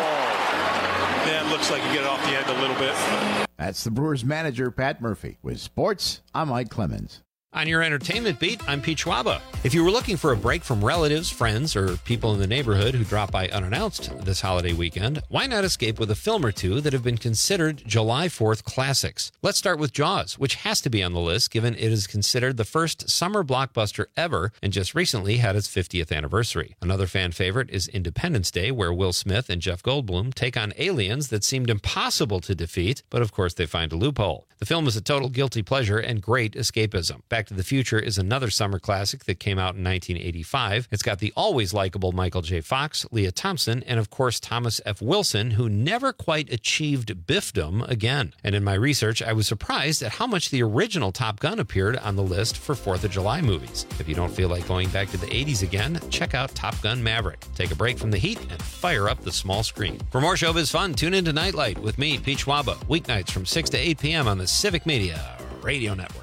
wall. Yeah, it looks like you get it off the end a little bit. That's the Brewers manager, Pat Murphy. With sports, I'm Mike Clemens. On your entertainment beat, I'm Pete Schwaba. If you were looking for a break from relatives, friends, or people in the neighborhood who drop by unannounced this holiday weekend, why not escape with a film or two that have been considered July 4th classics? Let's start with Jaws, which has to be on the list given it is considered the first summer blockbuster ever and just recently had its 50th anniversary. Another fan favorite is Independence Day, where Will Smith and Jeff Goldblum take on aliens that seemed impossible to defeat, but of course they find a loophole. The film is a total guilty pleasure and great escapism. Back to the Future is another summer classic that came out in 1985. It's got the always likable Michael J. Fox, Leah Thompson, and of course Thomas F. Wilson, who never quite achieved biffdom again. And in my research, I was surprised at how much the original Top Gun appeared on the list for 4th of July movies. If you don't feel like going back to the 80s again, check out Top Gun Maverick. Take a break from the heat and fire up the small screen. For more showbiz fun, tune into Nightlight with me, Pete Schwaba, weeknights from 6 to 8 p.m. on the Civic Media Radio Network.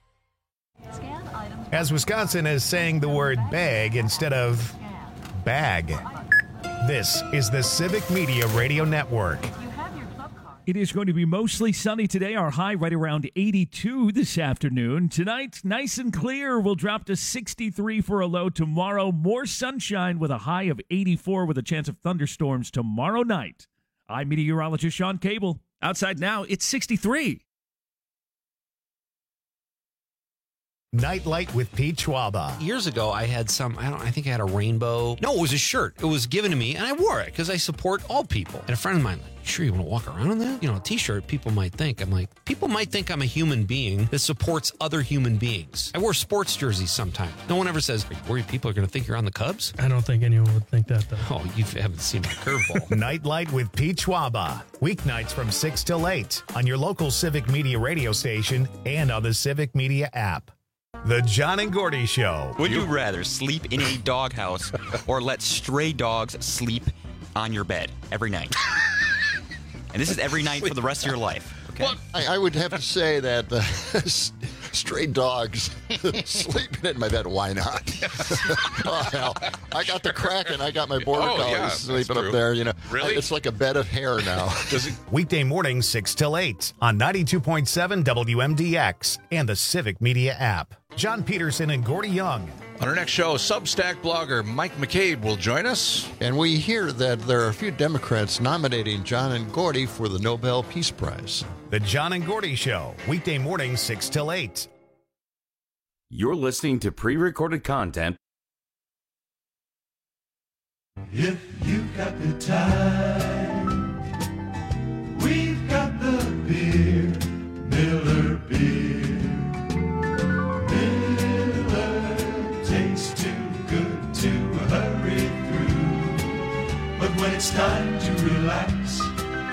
As Wisconsin is saying the word bag instead of bag. This is the Civic Media Radio Network. It is going to be mostly sunny today. Our high right around 82 this afternoon. Tonight, nice and clear. We'll drop to 63 for a low tomorrow. More sunshine with a high of 84 with a chance of thunderstorms tomorrow night. I'm meteorologist Sean Cable. Outside now, it's 63. Nightlight with Pete Schwaba. Years ago, I had I think I had a rainbow. No, it was a shirt. It was given to me, and I wore it because I support all people. And a friend of mine, like, sure you want to walk around in that? A t-shirt, people might think. I'm like, people might think I'm a human being that supports other human beings. I wear sports jerseys sometimes. No one ever says, are you worried people are going to think you're on the Cubs? I don't think anyone would think that, though. Oh, you haven't seen my curveball. Nightlight with Pete Schwaba. Weeknights from 6 till 8 on your local Civic Media radio station and on the Civic Media app. The John and Gordy Show. Would you rather sleep in a doghouse or let stray dogs sleep on your bed every night? And this is every night for the rest of your life. Okay? Well, I would have to say that stray dogs sleeping in my bed, why not? Oh, hell, I got the Kraken. I got my border collies sleeping up there. You know, Really? It's like a bed of hair now. Weekday mornings 6 till 8 on 92.7 WMDX and the Civic Media app. John Peterson and Gordy Young. On our next show, Substack blogger Mike McCabe will join us. And we hear that there are a few Democrats nominating John and Gordy for the Nobel Peace Prize. The John and Gordy Show, weekday mornings 6 till 8. You're listening to pre-recorded content. If you've got the time, we've got the beer, Miller Beer. Miller tastes too good to hurry through, but when it's time to relax,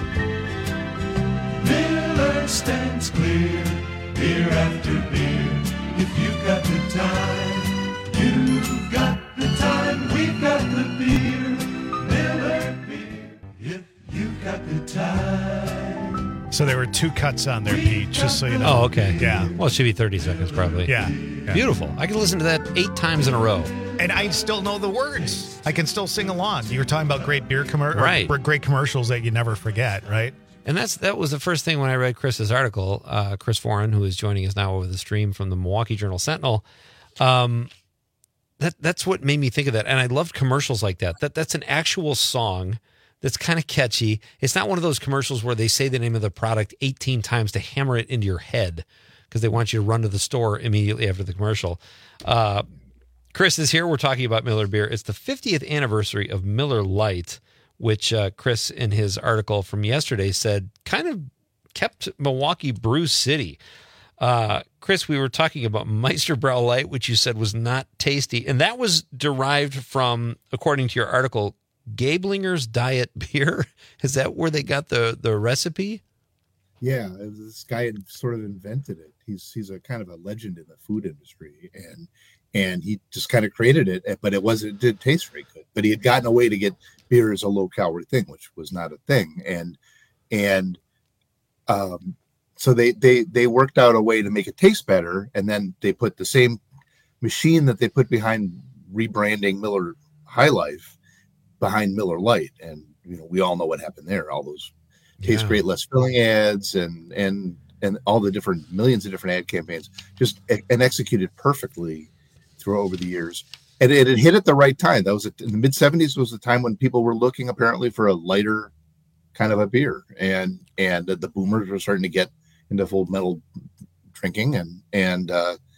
Miller stands clear, beer after beer. If you've got the time, you've got the time, we've got the beer, Miller Beer. If you've got the time. So there were 2 cuts on there, Pete, just so you know. Oh, okay. Yeah. Well, it should be 30 seconds probably. Yeah. Beautiful. I can listen to that 8 times in a row. And I still know the words. I can still sing along. You were talking about great beer Right. great commercials that you never forget, right? And that was the first thing when I read Chris's article. Chris Foran, who is joining us now over the stream from the Milwaukee Journal-Sentinel, that's what made me think of that. And I loved commercials like that. That's an actual song that's kind of catchy. It's not one of those commercials where they say the name of the product 18 times to hammer it into your head because they want you to run to the store immediately after the commercial. Chris is here. We're talking about Miller Beer. It's the 50th anniversary of Miller Lite, which Chris, in his article from yesterday, said kind of kept Milwaukee Brew City. Chris, we were talking about Meisterbrau Light, which you said was not tasty. And that was derived from, according to your article, Gablinger's Diet Beer. Is that where they got the recipe? Yeah, this guy had sort of invented it. He's a kind of a legend in the food industry, and he just kind of created it, but it did taste very good. But he had gotten away to get beer as a low calorie thing, which was not a thing. So they worked out a way to make it taste better, and then they put the same machine that they put behind rebranding Miller High Life behind Miller Lite, and we all know what happened there. All those taste great, less filling ads, and all the different millions of different ad campaigns, just and executed perfectly through over the years. And it had hit at the right time. That was in the mid 70s was the time when people were looking apparently for a lighter kind of a beer, and the boomers were starting to get into full metal drinking, and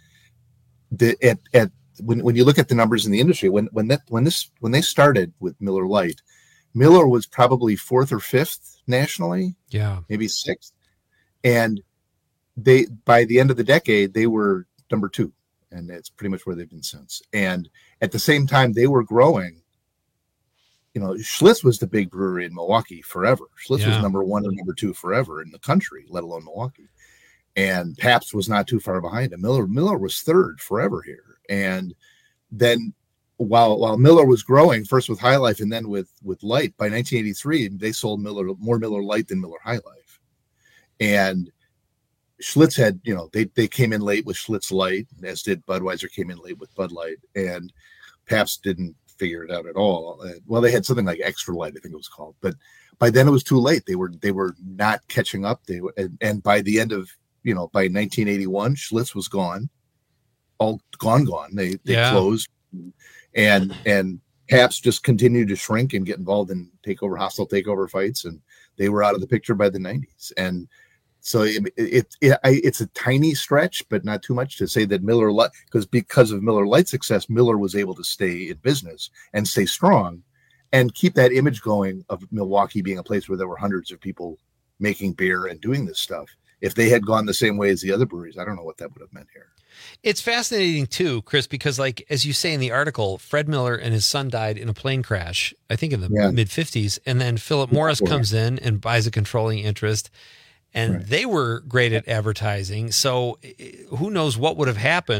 when you look at the numbers in the industry, when they started with Miller Lite, Miller was probably 4th or 5th nationally, maybe 6th, and they by the end of the decade they were number 2. And it's pretty much where they've been since. And at the same time, they were growing. Schlitz was the big brewery in Milwaukee forever. Schlitz was number 1 or number 2 forever in the country, let alone Milwaukee. And Pabst was not too far behind him. Miller was 3rd forever here. And then while Miller was growing, first with High Life and then with Light, by 1983, they sold more Miller Light than Miller High Life. And Schlitz had, they came in late with Schlitz Light, as did Budweiser came in late with Bud Light, and Pabst didn't figure it out at all. Well, they had something like Extra Light, I think it was called, but by then it was too late. They were not catching up. And by the end of, by 1981, Schlitz was gone, all gone. They closed, and Pabst just continued to shrink and get involved in hostile takeover fights, and they were out of the picture by the 90s. And so it's a tiny stretch, but not too much to say that Miller Lite, because of Miller Lite's success, Miller was able to stay in business and stay strong and keep that image going of Milwaukee being a place where there were hundreds of people making beer and doing this stuff. If they had gone the same way as the other breweries, I don't know what that would have meant here. It's fascinating too, Chris, because as you say in the article, Fred Miller and his son died in a plane crash, I think in the mid 50s. And then Philip Morris comes in and buys a controlling interest. And they were great at advertising. So who knows what would have happened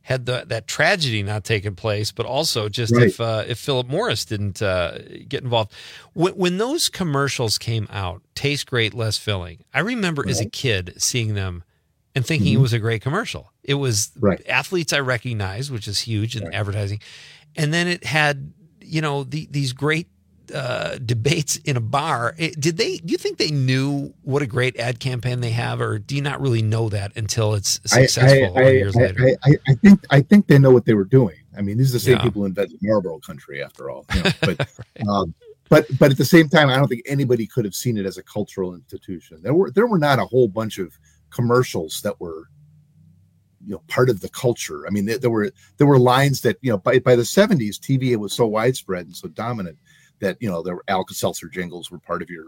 had that tragedy not taken place, but also just if Philip Morris didn't get involved. When those commercials came out, Taste Great, Less Filling, I remember as a kid seeing them and thinking it was a great commercial. It was athletes I recognized, which is huge in advertising. And then it had, these great debates in a bar. Do you think they knew what a great ad campaign they have, or do you not really know that until it's successful years later? I think they know what they were doing. I mean, these are the same people who invented Marlboro Country, after all. But at the same time, I don't think anybody could have seen it as a cultural institution. There were not a whole bunch of commercials that were part of the culture. I mean, there were lines that by the 70s, TV was so widespread and so dominant that there were Alka-Seltzer jingles were part of your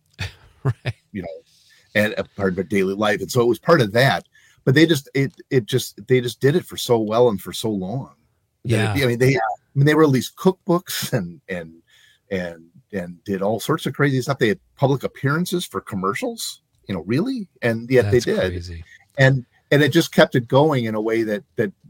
and a part of our daily life, and so it was part of that. But they just did it for so well and for so long. They released cookbooks and did all sorts of crazy stuff. They had public appearances for commercials, really, and yet they did. Crazy. And it just kept it going in a way that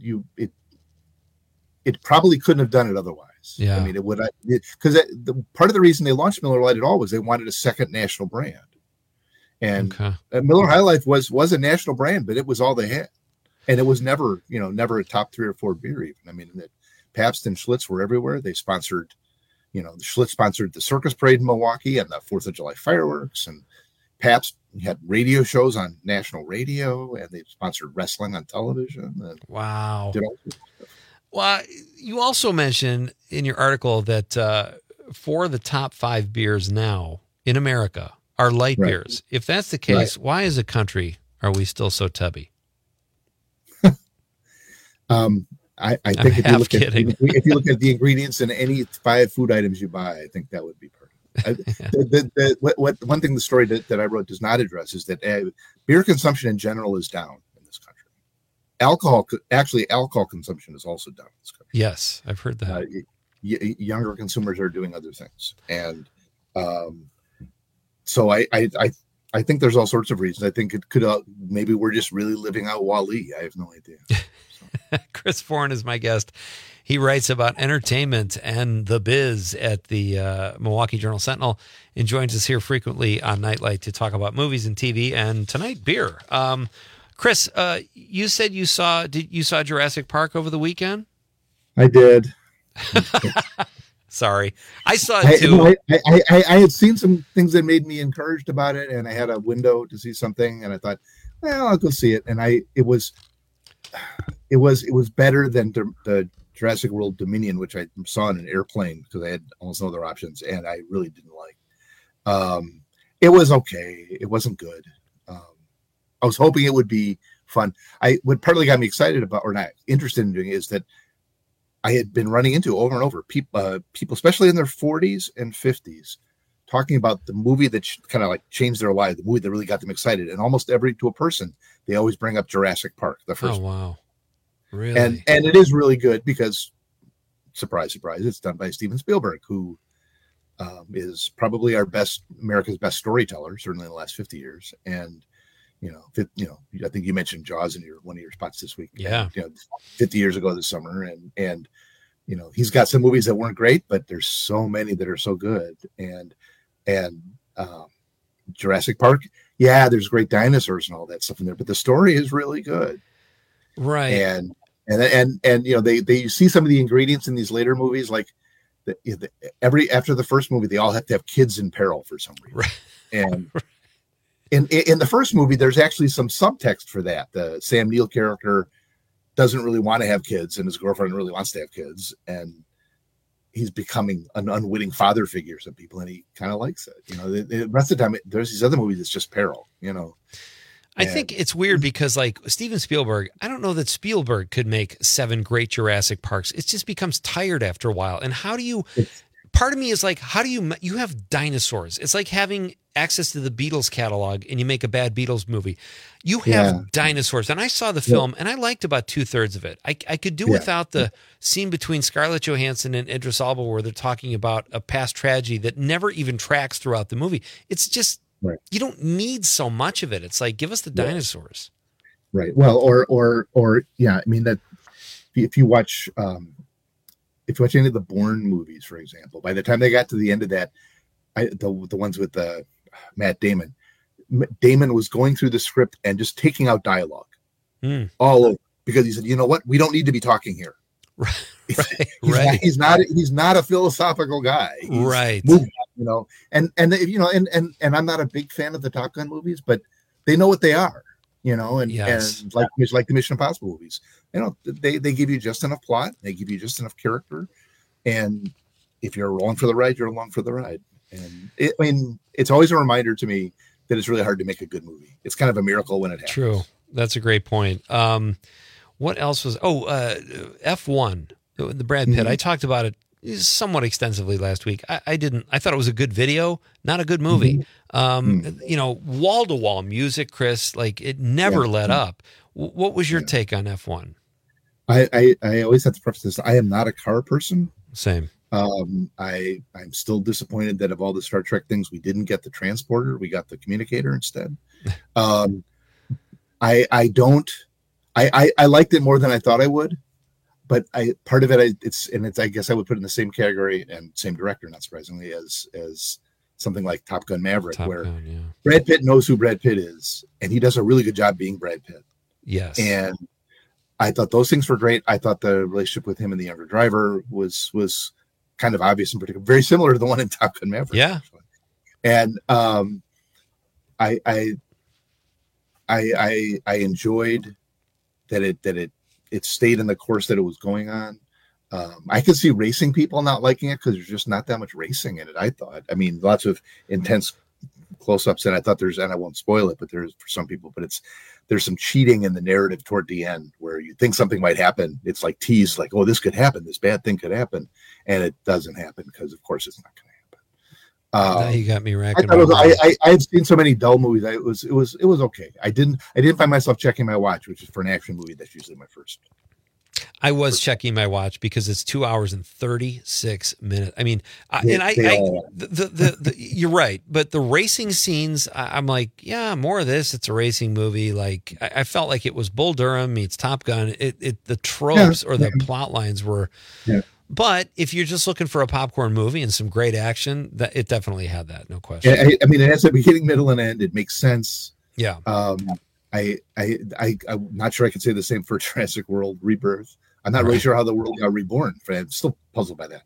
it probably couldn't have done it otherwise. Yeah. I mean, it would, because part of the reason they launched Miller Lite at all was they wanted a second national brand. And Miller High Life was a national brand, but it was all they had. And it was never a top 3 or 4 beer even. I mean, Pabst and Schlitz were everywhere. They sponsored, Schlitz sponsored the circus parade in Milwaukee and the 4th of July fireworks. And Pabst had radio shows on national radio, and they sponsored wrestling on television. And wow. Did all sorts of stuff. Well, you also mentioned in your article that 4 of the top 5 beers now in America are light beers. If that's the case, why as a country are we still so tubby? I think if you look at the ingredients in any 5 food items you buy, I think that would be part of it. One thing the story that I wrote does not address is that beer consumption in general is down in this country. Alcohol consumption is also down in this country. Yes, I've heard that. Younger consumers are doing other things, and so I think there's all sorts of reasons. I think it could maybe we're just really living out Wall-E. I have no idea. Chris Foran is my guest. He writes about entertainment and the biz at the Milwaukee Journal-Sentinel and joins us here frequently on Nightlight to talk about movies and TV and tonight beer. Chris, you said you saw Jurassic Park over the weekend? I did. Sorry. I saw it too. I had seen some things that made me encouraged about it, and I had a window to see something, and I thought, well, I'll go see it. And it was better than the Jurassic World Dominion, which I saw in an airplane because I had almost no other options, and I really didn't like. It was okay. It wasn't good. I was hoping it would be fun. What partly got me excited about, or not interested in doing, is that I had been running into over and over people, especially in their 40s and 50s, talking about the movie that kind of like changed their life, the movie that really got them excited. And almost to a person, they always bring up Jurassic Park, the first. Oh, wow. Really? And it is really good because, surprise, surprise, it's done by Steven Spielberg, who is probably America's best storyteller, certainly in the last 50 years. And, I think you mentioned Jaws in one of your spots this week. Yeah. 50 years ago this summer. And he's got some movies that weren't great, but there's so many that are so good. And Jurassic Park, yeah, there's great dinosaurs and all that stuff in there, but the story is really good. Right. And they see some of the ingredients in these later movies, like after the first movie, they all have to have kids in peril for some reason. Right. And in the first movie, there's actually some subtext for that. The Sam Neill character doesn't really want to have kids, and his girlfriend really wants to have kids, and he's becoming an unwitting father figure to some people, and he kind of likes it. The rest of the time, there's these other movies. It's just peril. I think it's weird because, like Steven Spielberg, I don't know that Spielberg could make 7 great Jurassic Parks. It just becomes tired after a while. And how do you? Part of me is like, how do you have dinosaurs? It's like having access to the Beatles catalog and you make a bad Beatles movie. You have dinosaurs. And I saw the film and I liked about 2/3 of it. I could do without the scene between Scarlett Johansson and Idris Elba where they're talking about a past tragedy that never even tracks throughout the movie. It's just, you don't need so much of it. It's like, give us the dinosaurs. Right. Well, or I mean, that if you watch any of the Bourne movies, for example, by the time they got to the end of that, the ones with Matt Damon was going through the script and just taking out dialogue all over, because he said, you know what, we don't need to be talking here. Right. He's not a philosophical guy. Right. Moving, and I'm not a big fan of the Top Gun movies, but they know what they are, and like the Mission Impossible movies, they give you just enough plot, they give you just enough character, and if you're along for the ride, you're along for the ride. And it's always a reminder to me that it's really hard to make a good movie. It's kind of a miracle when it happens. True. That's a great point. What else was? F1, the Brad Pitt. I talked about it somewhat extensively last week. I thought it was a good video, not a good movie. Wall to wall music, Chris, like it never let up. What was your take on F1? I always have to preface this. I am not a car person. Same. I'm still disappointed that of all the Star Trek things, we didn't get the transporter. We got the communicator instead. I liked it more than I thought I would, but part of it, I guess I would put it in the same category and same director, not surprisingly, as something like Top Gun Maverick, Brad Pitt knows who Brad Pitt is, and he does a really good job being Brad Pitt. Yes. And I thought those things were great. I thought the relationship with him and the younger driver was kind of obvious and particular, very similar to the one in Top Gun Maverick. Yeah. Actually. And I enjoyed that it stayed in the course that it was going on. I could see racing people not liking it because there's just not that much racing in it. I thought, lots of intense close-ups, and I thought and I won't spoil it, but there's for some people, but there's some cheating in the narrative toward the end where you think something might happen. It's like teased, like, oh, this could happen, this bad thing could happen, and it doesn't happen because, of course, it's not going to happen. Now you got me racking. I've seen so many dull movies. It was okay. I didn't find myself checking my watch, which is for an action movie. That's usually my first. I was checking my watch because it's 2 hours and 36 minutes. You're right, but the racing scenes, I'm like, yeah, more of this. It's a racing movie. Like I felt like it was Bull Durham meets Top Gun. The tropes or the plot lines were. Yeah. But if you're just looking for a popcorn movie and some great action, it definitely had that, no question. It has a beginning, middle, and end. It makes sense. Yeah. I'm not sure I could say the same for Jurassic World Rebirth. I'm not really sure how the world got reborn. I'm still puzzled by that.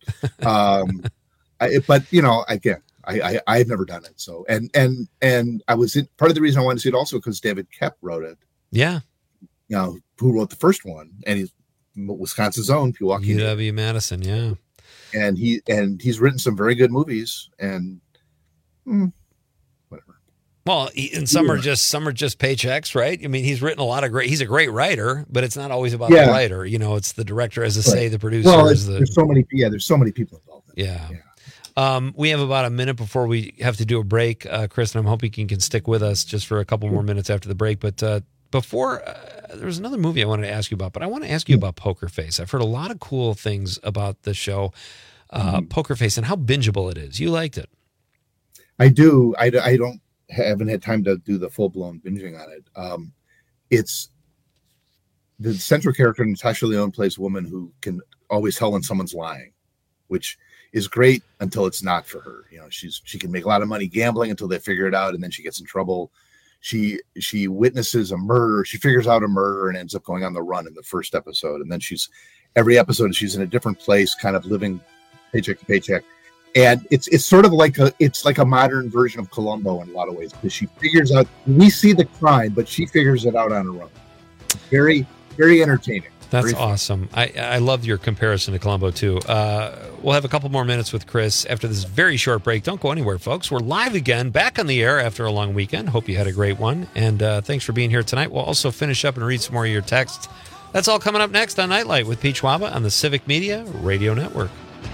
But again, I've never done it. So and I was part of the reason I wanted to see it also because David Koepp wrote it. Yeah. Who wrote the first one, and he's Wisconsin's own UW Madison. Yeah. And he's written some very good movies and whatever. Well, and some are just paychecks, right? He's written a lot of he's a great writer, but it's not always about the writer. It's the director has to say, the producer. Well, there's so many people involved. Yeah. We have about a minute before we have to do a break, Chris, and I'm hoping you can stick with us just for a couple more minutes after the break. But before, there was another movie I wanted to ask you about, but I want to ask you about Poker Face. I've heard a lot of cool things about the show, Poker Face, and how bingeable it is. You liked it. I do. I haven't had time to do the full-blown binging on it. It's the central character, Natasha Lyonne, plays a woman who can always tell when someone's lying, which is great until it's not for her. She can make a lot of money gambling until they figure it out, and then she gets in trouble. She witnesses a murder. She figures out a murder and ends up going on the run in the first episode. And then every episode she's in a different place, kind of living paycheck to paycheck. And it's sort of like a modern version of Columbo in a lot of ways, because she figures out, we see the crime, but she figures it out on her own. Very, very entertaining. That's awesome. I love your comparison to Columbo too. We'll have a couple more minutes with Chris after this very short break. Don't go anywhere, folks. We're live again, back on the air after a long weekend. Hope you had a great one. And thanks for being here tonight. We'll also finish up and read some more of your texts. That's all coming up next on Nightlight with Pete Schwaba on the Civic Media Radio Network.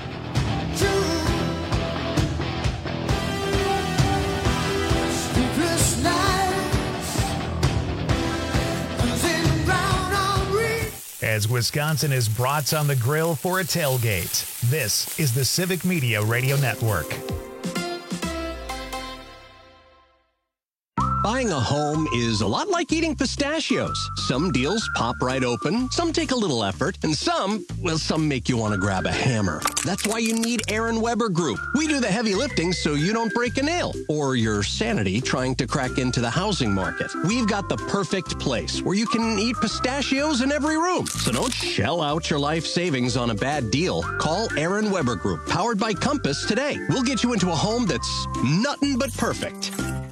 As Wisconsin is brats on the grill for a tailgate, this is the Civic Media Radio Network. Buying a home is a lot like eating pistachios. Some deals pop right open, some take a little effort, and some make you want to grab a hammer. That's why you need Aaron Weber Group. We do the heavy lifting so you don't break a nail or your sanity trying to crack into the housing market. We've got the perfect place where you can eat pistachios in every room. So don't shell out your life savings on a bad deal. Call Aaron Weber Group, powered by Compass, today. We'll get you into a home that's nothing but perfect.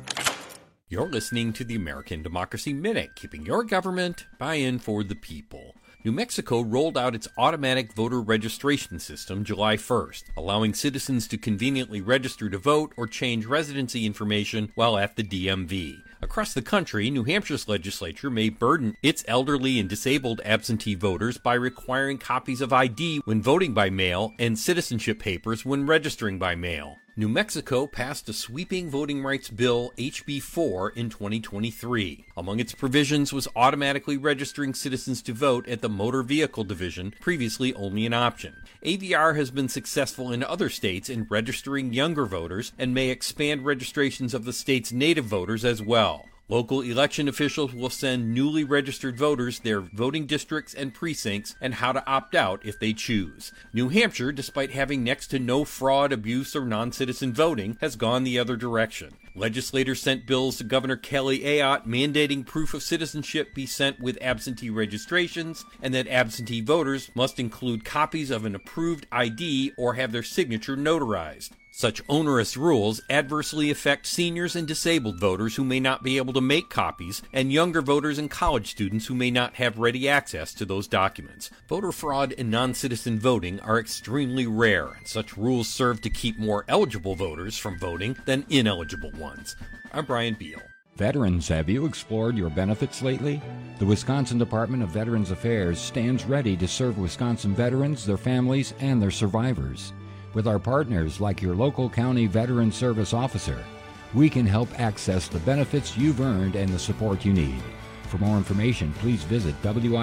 You're listening to the American Democracy Minute, keeping your government buy-in for the people. New Mexico rolled out its automatic voter registration system July 1st, allowing citizens to conveniently register to vote or change residency information while at the DMV. Across the country, New Hampshire's legislature may burden its elderly and disabled absentee voters by requiring copies of ID when voting by mail and citizenship papers when registering by mail. New Mexico passed a sweeping voting rights bill, HB 4, in 2023. Among its provisions was automatically registering citizens to vote at the Motor Vehicle Division, previously only an option. AVR has been successful in other states in registering younger voters and may expand registrations of the state's native voters as well. Local election officials will send newly registered voters their voting districts and precincts and how to opt out if they choose. New Hampshire, despite having next to no fraud, abuse, or non-citizen voting, has gone the other direction. Legislators sent bills to Governor Kelly Ayotte mandating proof of citizenship be sent with absentee registrations, and that absentee voters must include copies of an approved ID or have their signature notarized. Such onerous rules adversely affect seniors and disabled voters who may not be able to make copies, and younger voters and college students who may not have ready access to those documents. Voter fraud and non-citizen voting are extremely rare, and such rules serve to keep more eligible voters from voting than ineligible ones. I'm Brian Beal. Veterans, have you explored your benefits lately? The Wisconsin Department of Veterans Affairs stands ready to serve Wisconsin veterans, their families, and their survivors. With our partners like your local county veteran service officer, we can help access the benefits you've earned and the support you need. For more information, please visit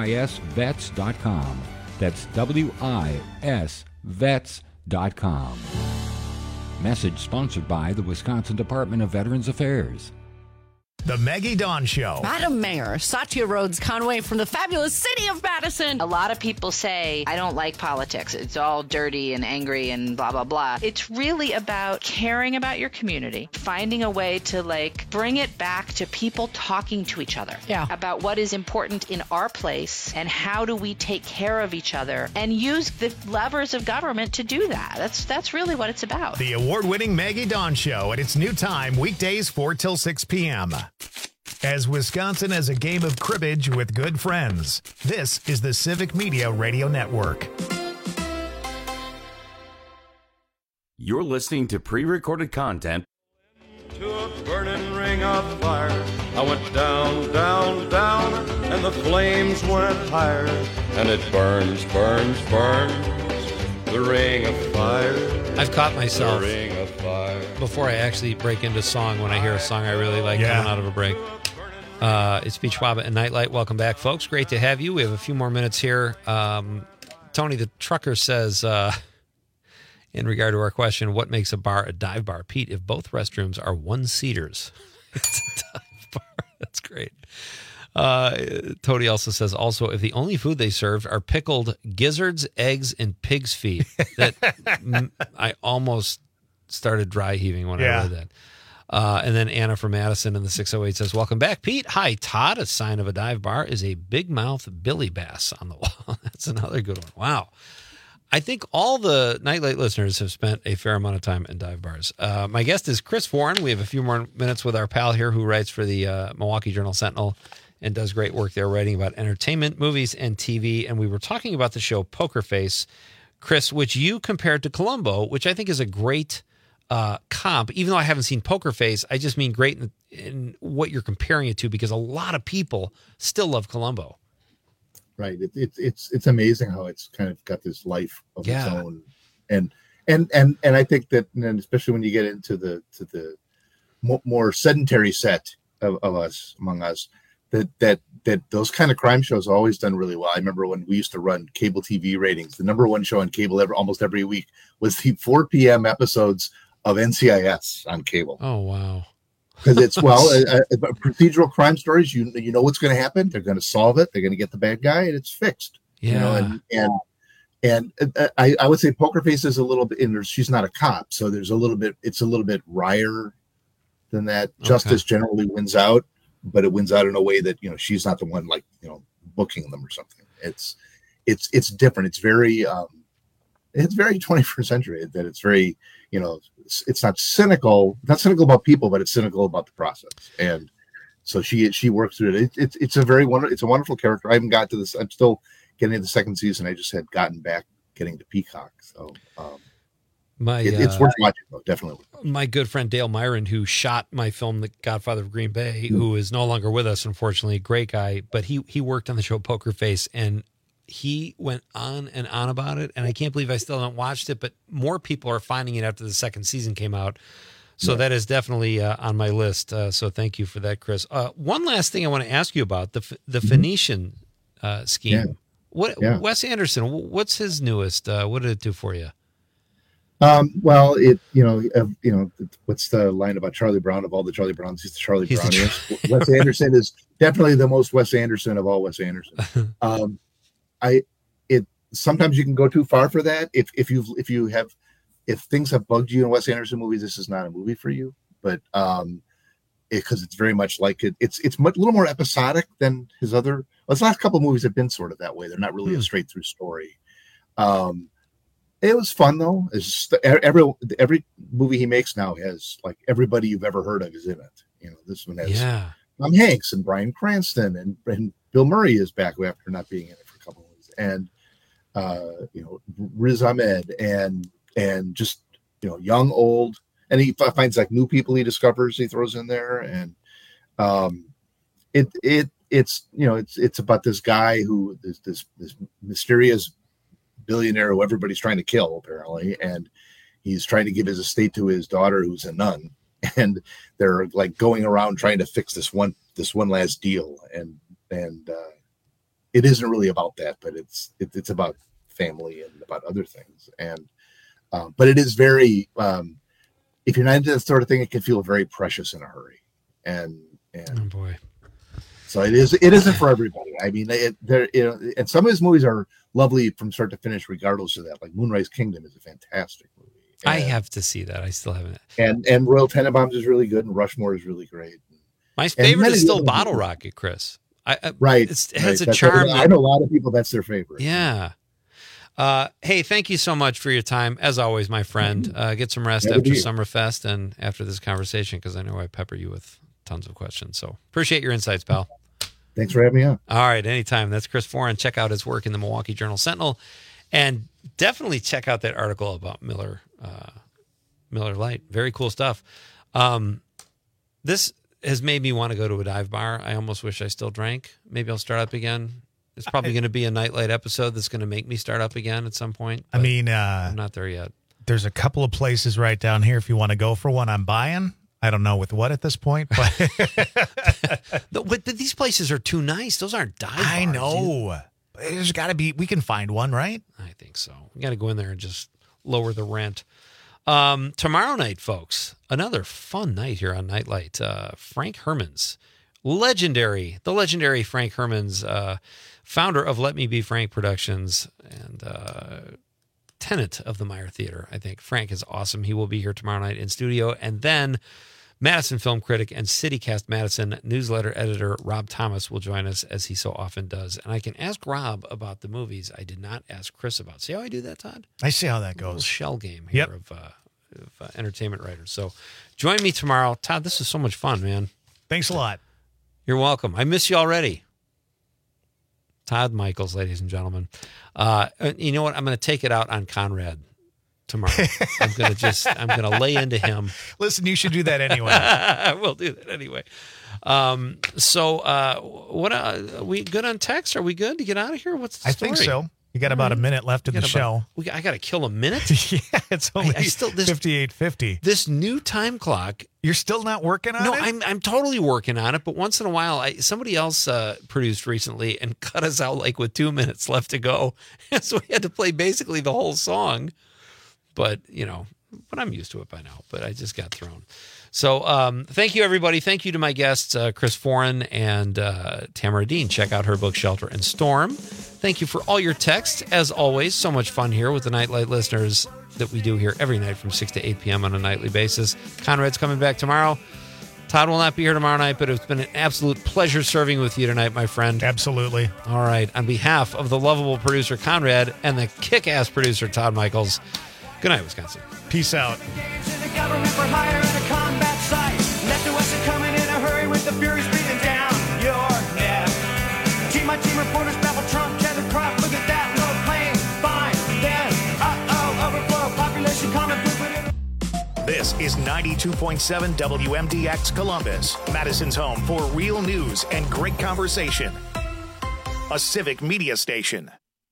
wisvets.com. That's wisvets.com. Message sponsored by the Wisconsin Department of Veterans Affairs. The Maggie Dawn Show. Madam Mayor, Satya Rhodes Conway from the fabulous city of Madison. A lot of people say, I don't like politics. It's all dirty and angry and blah, blah, blah. It's really about caring about your community, finding a way to bring it back to people talking to each other about what is important in our place and how do we take care of each other and use the levers of government to do that. That's really what it's about. The award-winning Maggie Dawn Show at its new time, weekdays 4 till 6 p.m. As Wisconsin has a game of cribbage with good friends, this is the Civic Media Radio Network. You're listening to pre-recorded content. To a burning ring of fire, I went down, down, down, and the flames went higher, and it burns, burns, burns, the ring of fire. I've caught myself the ring of fire. Before I actually break into song when I hear a song I really like coming out of a break. It's Beach Waba and Nightlight. Welcome back, folks. Great to have you. We have a few more minutes here. Tony the trucker says, in regard to our question, what makes a bar a dive bar? Pete, if both restrooms are one-seaters, it's a dive bar. That's great. Tony also says, also, if the only food they served are pickled gizzards, eggs, and pig's feet, that I almost started dry heaving when I read that. And then Anna from Madison in the 608 says, welcome back, Pete. Hi, Todd. A sign of a dive bar is a big mouth Billy Bass on the wall. That's another good one. Wow. I think all the Nightlight listeners have spent a fair amount of time in dive bars. My guest is Chris Warren. We have a few more minutes with our pal here who writes for the Milwaukee Journal-Sentinel and does great work there writing about entertainment, movies, and TV. And we were talking about the show Poker Face, Chris, which you compared to Columbo, which I think is a great comp. Even though I haven't seen Poker Face, I just mean great in what you're comparing it to, because a lot of people still love Columbo. Right. It's amazing how it's kind of got this life of its own. And I think that, and especially when you get into the more sedentary set of us, among us, that those kind of crime shows have always done really well. I remember when we used to run cable TV ratings, the number one show on cable almost every week was the 4 p.m. episodes of NCIS on cable. Oh, wow. Because it's procedural crime stories. You know what's going to happen. They're going to solve it. They're going to get the bad guy, and it's fixed. Yeah. And I would say Poker Face is a little bit. And she's not a cop, so there's a little bit. It's a little bit wryer than that. Justice generally wins out, but it wins out in a way that she's not the one booking them or something. It's different. It's very 21st century. That it's very it's not cynical about people, but it's cynical about the process. And so she works through it. It's a wonderful character. I haven't got to this. I'm still getting to the second season. I just had gotten back getting to Peacock. So it's worth watching though, definitely. My good friend Dale Myron, who shot my film The Godfather of Green Bay, who is no longer with us, unfortunately, great guy, but he worked on the show Poker Face, and he went on and on about it, and I can't believe I still haven't watched it, but more people are finding it after the second season came out. So that is definitely on my list. So thank you for that, Chris. One last thing I want to ask you about, the Phoenician scheme. Yeah. Wes Anderson, what's his newest? What did it do for you? Well, what's the line about Charlie Brown? Of all the Charlie Browns, he's the Charlie Browniest. Wes Anderson is definitely the most Wes Anderson of all Wes Anderson. Sometimes you can go too far for that. If things have bugged you in Wes Anderson movies, this is not a movie for you. But because it's very much like it's a little more episodic than his other. His last couple of movies have been sort of that way. They're not really a straight through story. It was fun though. It's just, every movie he makes now has like everybody you've ever heard of is in it. This one has Tom Hanks and Bryan Cranston and Bill Murray is back after not being in it for a couple of weeks, and Riz Ahmed and just young, old, and he finds like new people he discovers, he throws in there, and it's about this guy who is this mysterious billionaire who everybody's trying to kill apparently, and he's trying to give his estate to his daughter who's a nun, and they're like going around trying to fix this one last deal, and it isn't really about that, but it's about family and about other things, and but it is very if you're not into that sort of thing, it can feel very precious in a hurry, and oh boy. So it isn't for everybody. I mean, and some of his movies are lovely from start to finish, regardless of that. Like Moonrise Kingdom is a fantastic movie. I have to see that. I still haven't. And Royal Tenenbaums is really good, and Rushmore is really great. My favorite is still Bottle Rocket, Chris. Right. It has a charm. I know a lot of people that's their favorite. Yeah. Hey, thank you so much for your time. As always, my friend, get some rest after Summerfest and after this conversation, because I know I pepper you with tons of questions. So appreciate your insights, pal. Thanks for having me on. All right. Anytime. That's Chris Foran. Check out his work in the Milwaukee Journal Sentinel, and definitely check out that article about Miller Lite. Very cool stuff. This has made me want to go to a dive bar. I almost wish I still drank. Maybe I'll start up again. It's probably going to be a Nightlight episode that's going to make me start up again at some point. I mean, I'm not there yet. There's a couple of places right down here. If you want to go for one, I'm buying. I don't know with what at this point, but but these places are too nice. Those aren't dive bars. I know. There's got to be. We can find one, right? I think so. We got to go in there and just lower the rent. Tomorrow night, folks, another fun night here on Nightlight. Frank Hermans, the legendary Frank Hermans, founder of Let Me Be Frank Productions and tenant of the Meyer Theater. I think Frank is awesome. He will be here tomorrow night in studio, and then Madison film critic and CityCast Madison newsletter editor Rob Thomas will join us, as he so often does. And I can ask Rob about the movies I did not ask Chris about. See how I do that, Todd? I see how that goes. A little shell game here of entertainment writers. So join me tomorrow. Todd, this is so much fun, man. Thanks a lot. You're welcome. I miss you already. Todd Michaels, ladies and gentlemen. You know what? I'm going to take it out on Conrad tomorrow. I'm going to lay into him. Listen, you should do that anyway. I will do that anyway. What are we good on text? Are we good to get out of here? What's the story? I think so. You got about a minute left of the show. I got to kill a minute? Yeah, it's only 58:50. This new time clock. You're still not working on it? No, I'm totally working on it. But once in a while, somebody else produced recently and cut us out like with 2 minutes left to go. So we had to play basically the whole song. But, but I'm used to it by now. But I just got thrown. So thank you, everybody. Thank you to my guests, Chris Foran and Tamara Dean. Check out her book, Shelter and Storm. Thank you for all your texts. As always, so much fun here with the Nightlight listeners that we do here every night from 6 to 8 p.m. on a nightly basis. Conrad's coming back tomorrow. Todd will not be here tomorrow night, but it's been an absolute pleasure serving with you tonight, my friend. Absolutely. All right. On behalf of the lovable producer, Conrad, and the kick-ass producer, Todd Michaels, good night, Wisconsin. Peace out. Government for hire at a combat site. Left to us are coming in a hurry with the furies breathing down your neck. My team reporters babble Trump, Kevin Crop. Look at that, no plane. Fine, then, overflow, population common blueprint. This is 92.7 WMDX Columbus, Madison's home for real news and great conversation. A civic media station.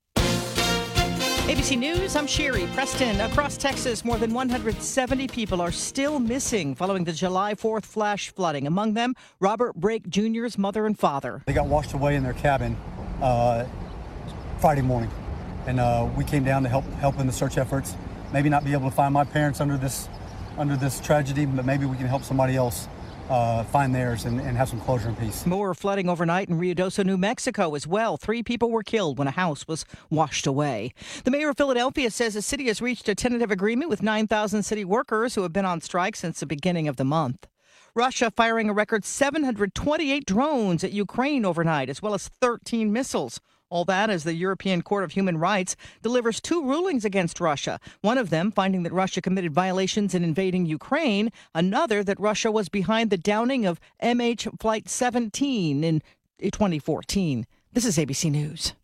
ABC News, I'm Sherry Preston. Across Texas, more than 170 people are still missing following the July 4th flash flooding. Among them, Robert Brake Jr.'s mother and father. They got washed away in their cabin Friday morning, and we came down to help in the search efforts. Maybe not be able to find my parents under this tragedy, but maybe we can help somebody else find theirs and have some closure and peace. More flooding overnight in Ruidoso, New Mexico as well. 3 people were killed when a house was washed away. The mayor of Philadelphia says the city has reached a tentative agreement with 9,000 city workers who have been on strike since the beginning of the month. Russia firing a record 728 drones at Ukraine overnight, as well as 13 missiles. All that as the European Court of Human Rights delivers 2 rulings against Russia. One of them finding that Russia committed violations in invading Ukraine. Another that Russia was behind the downing of MH Flight 17 in 2014. This is ABC News.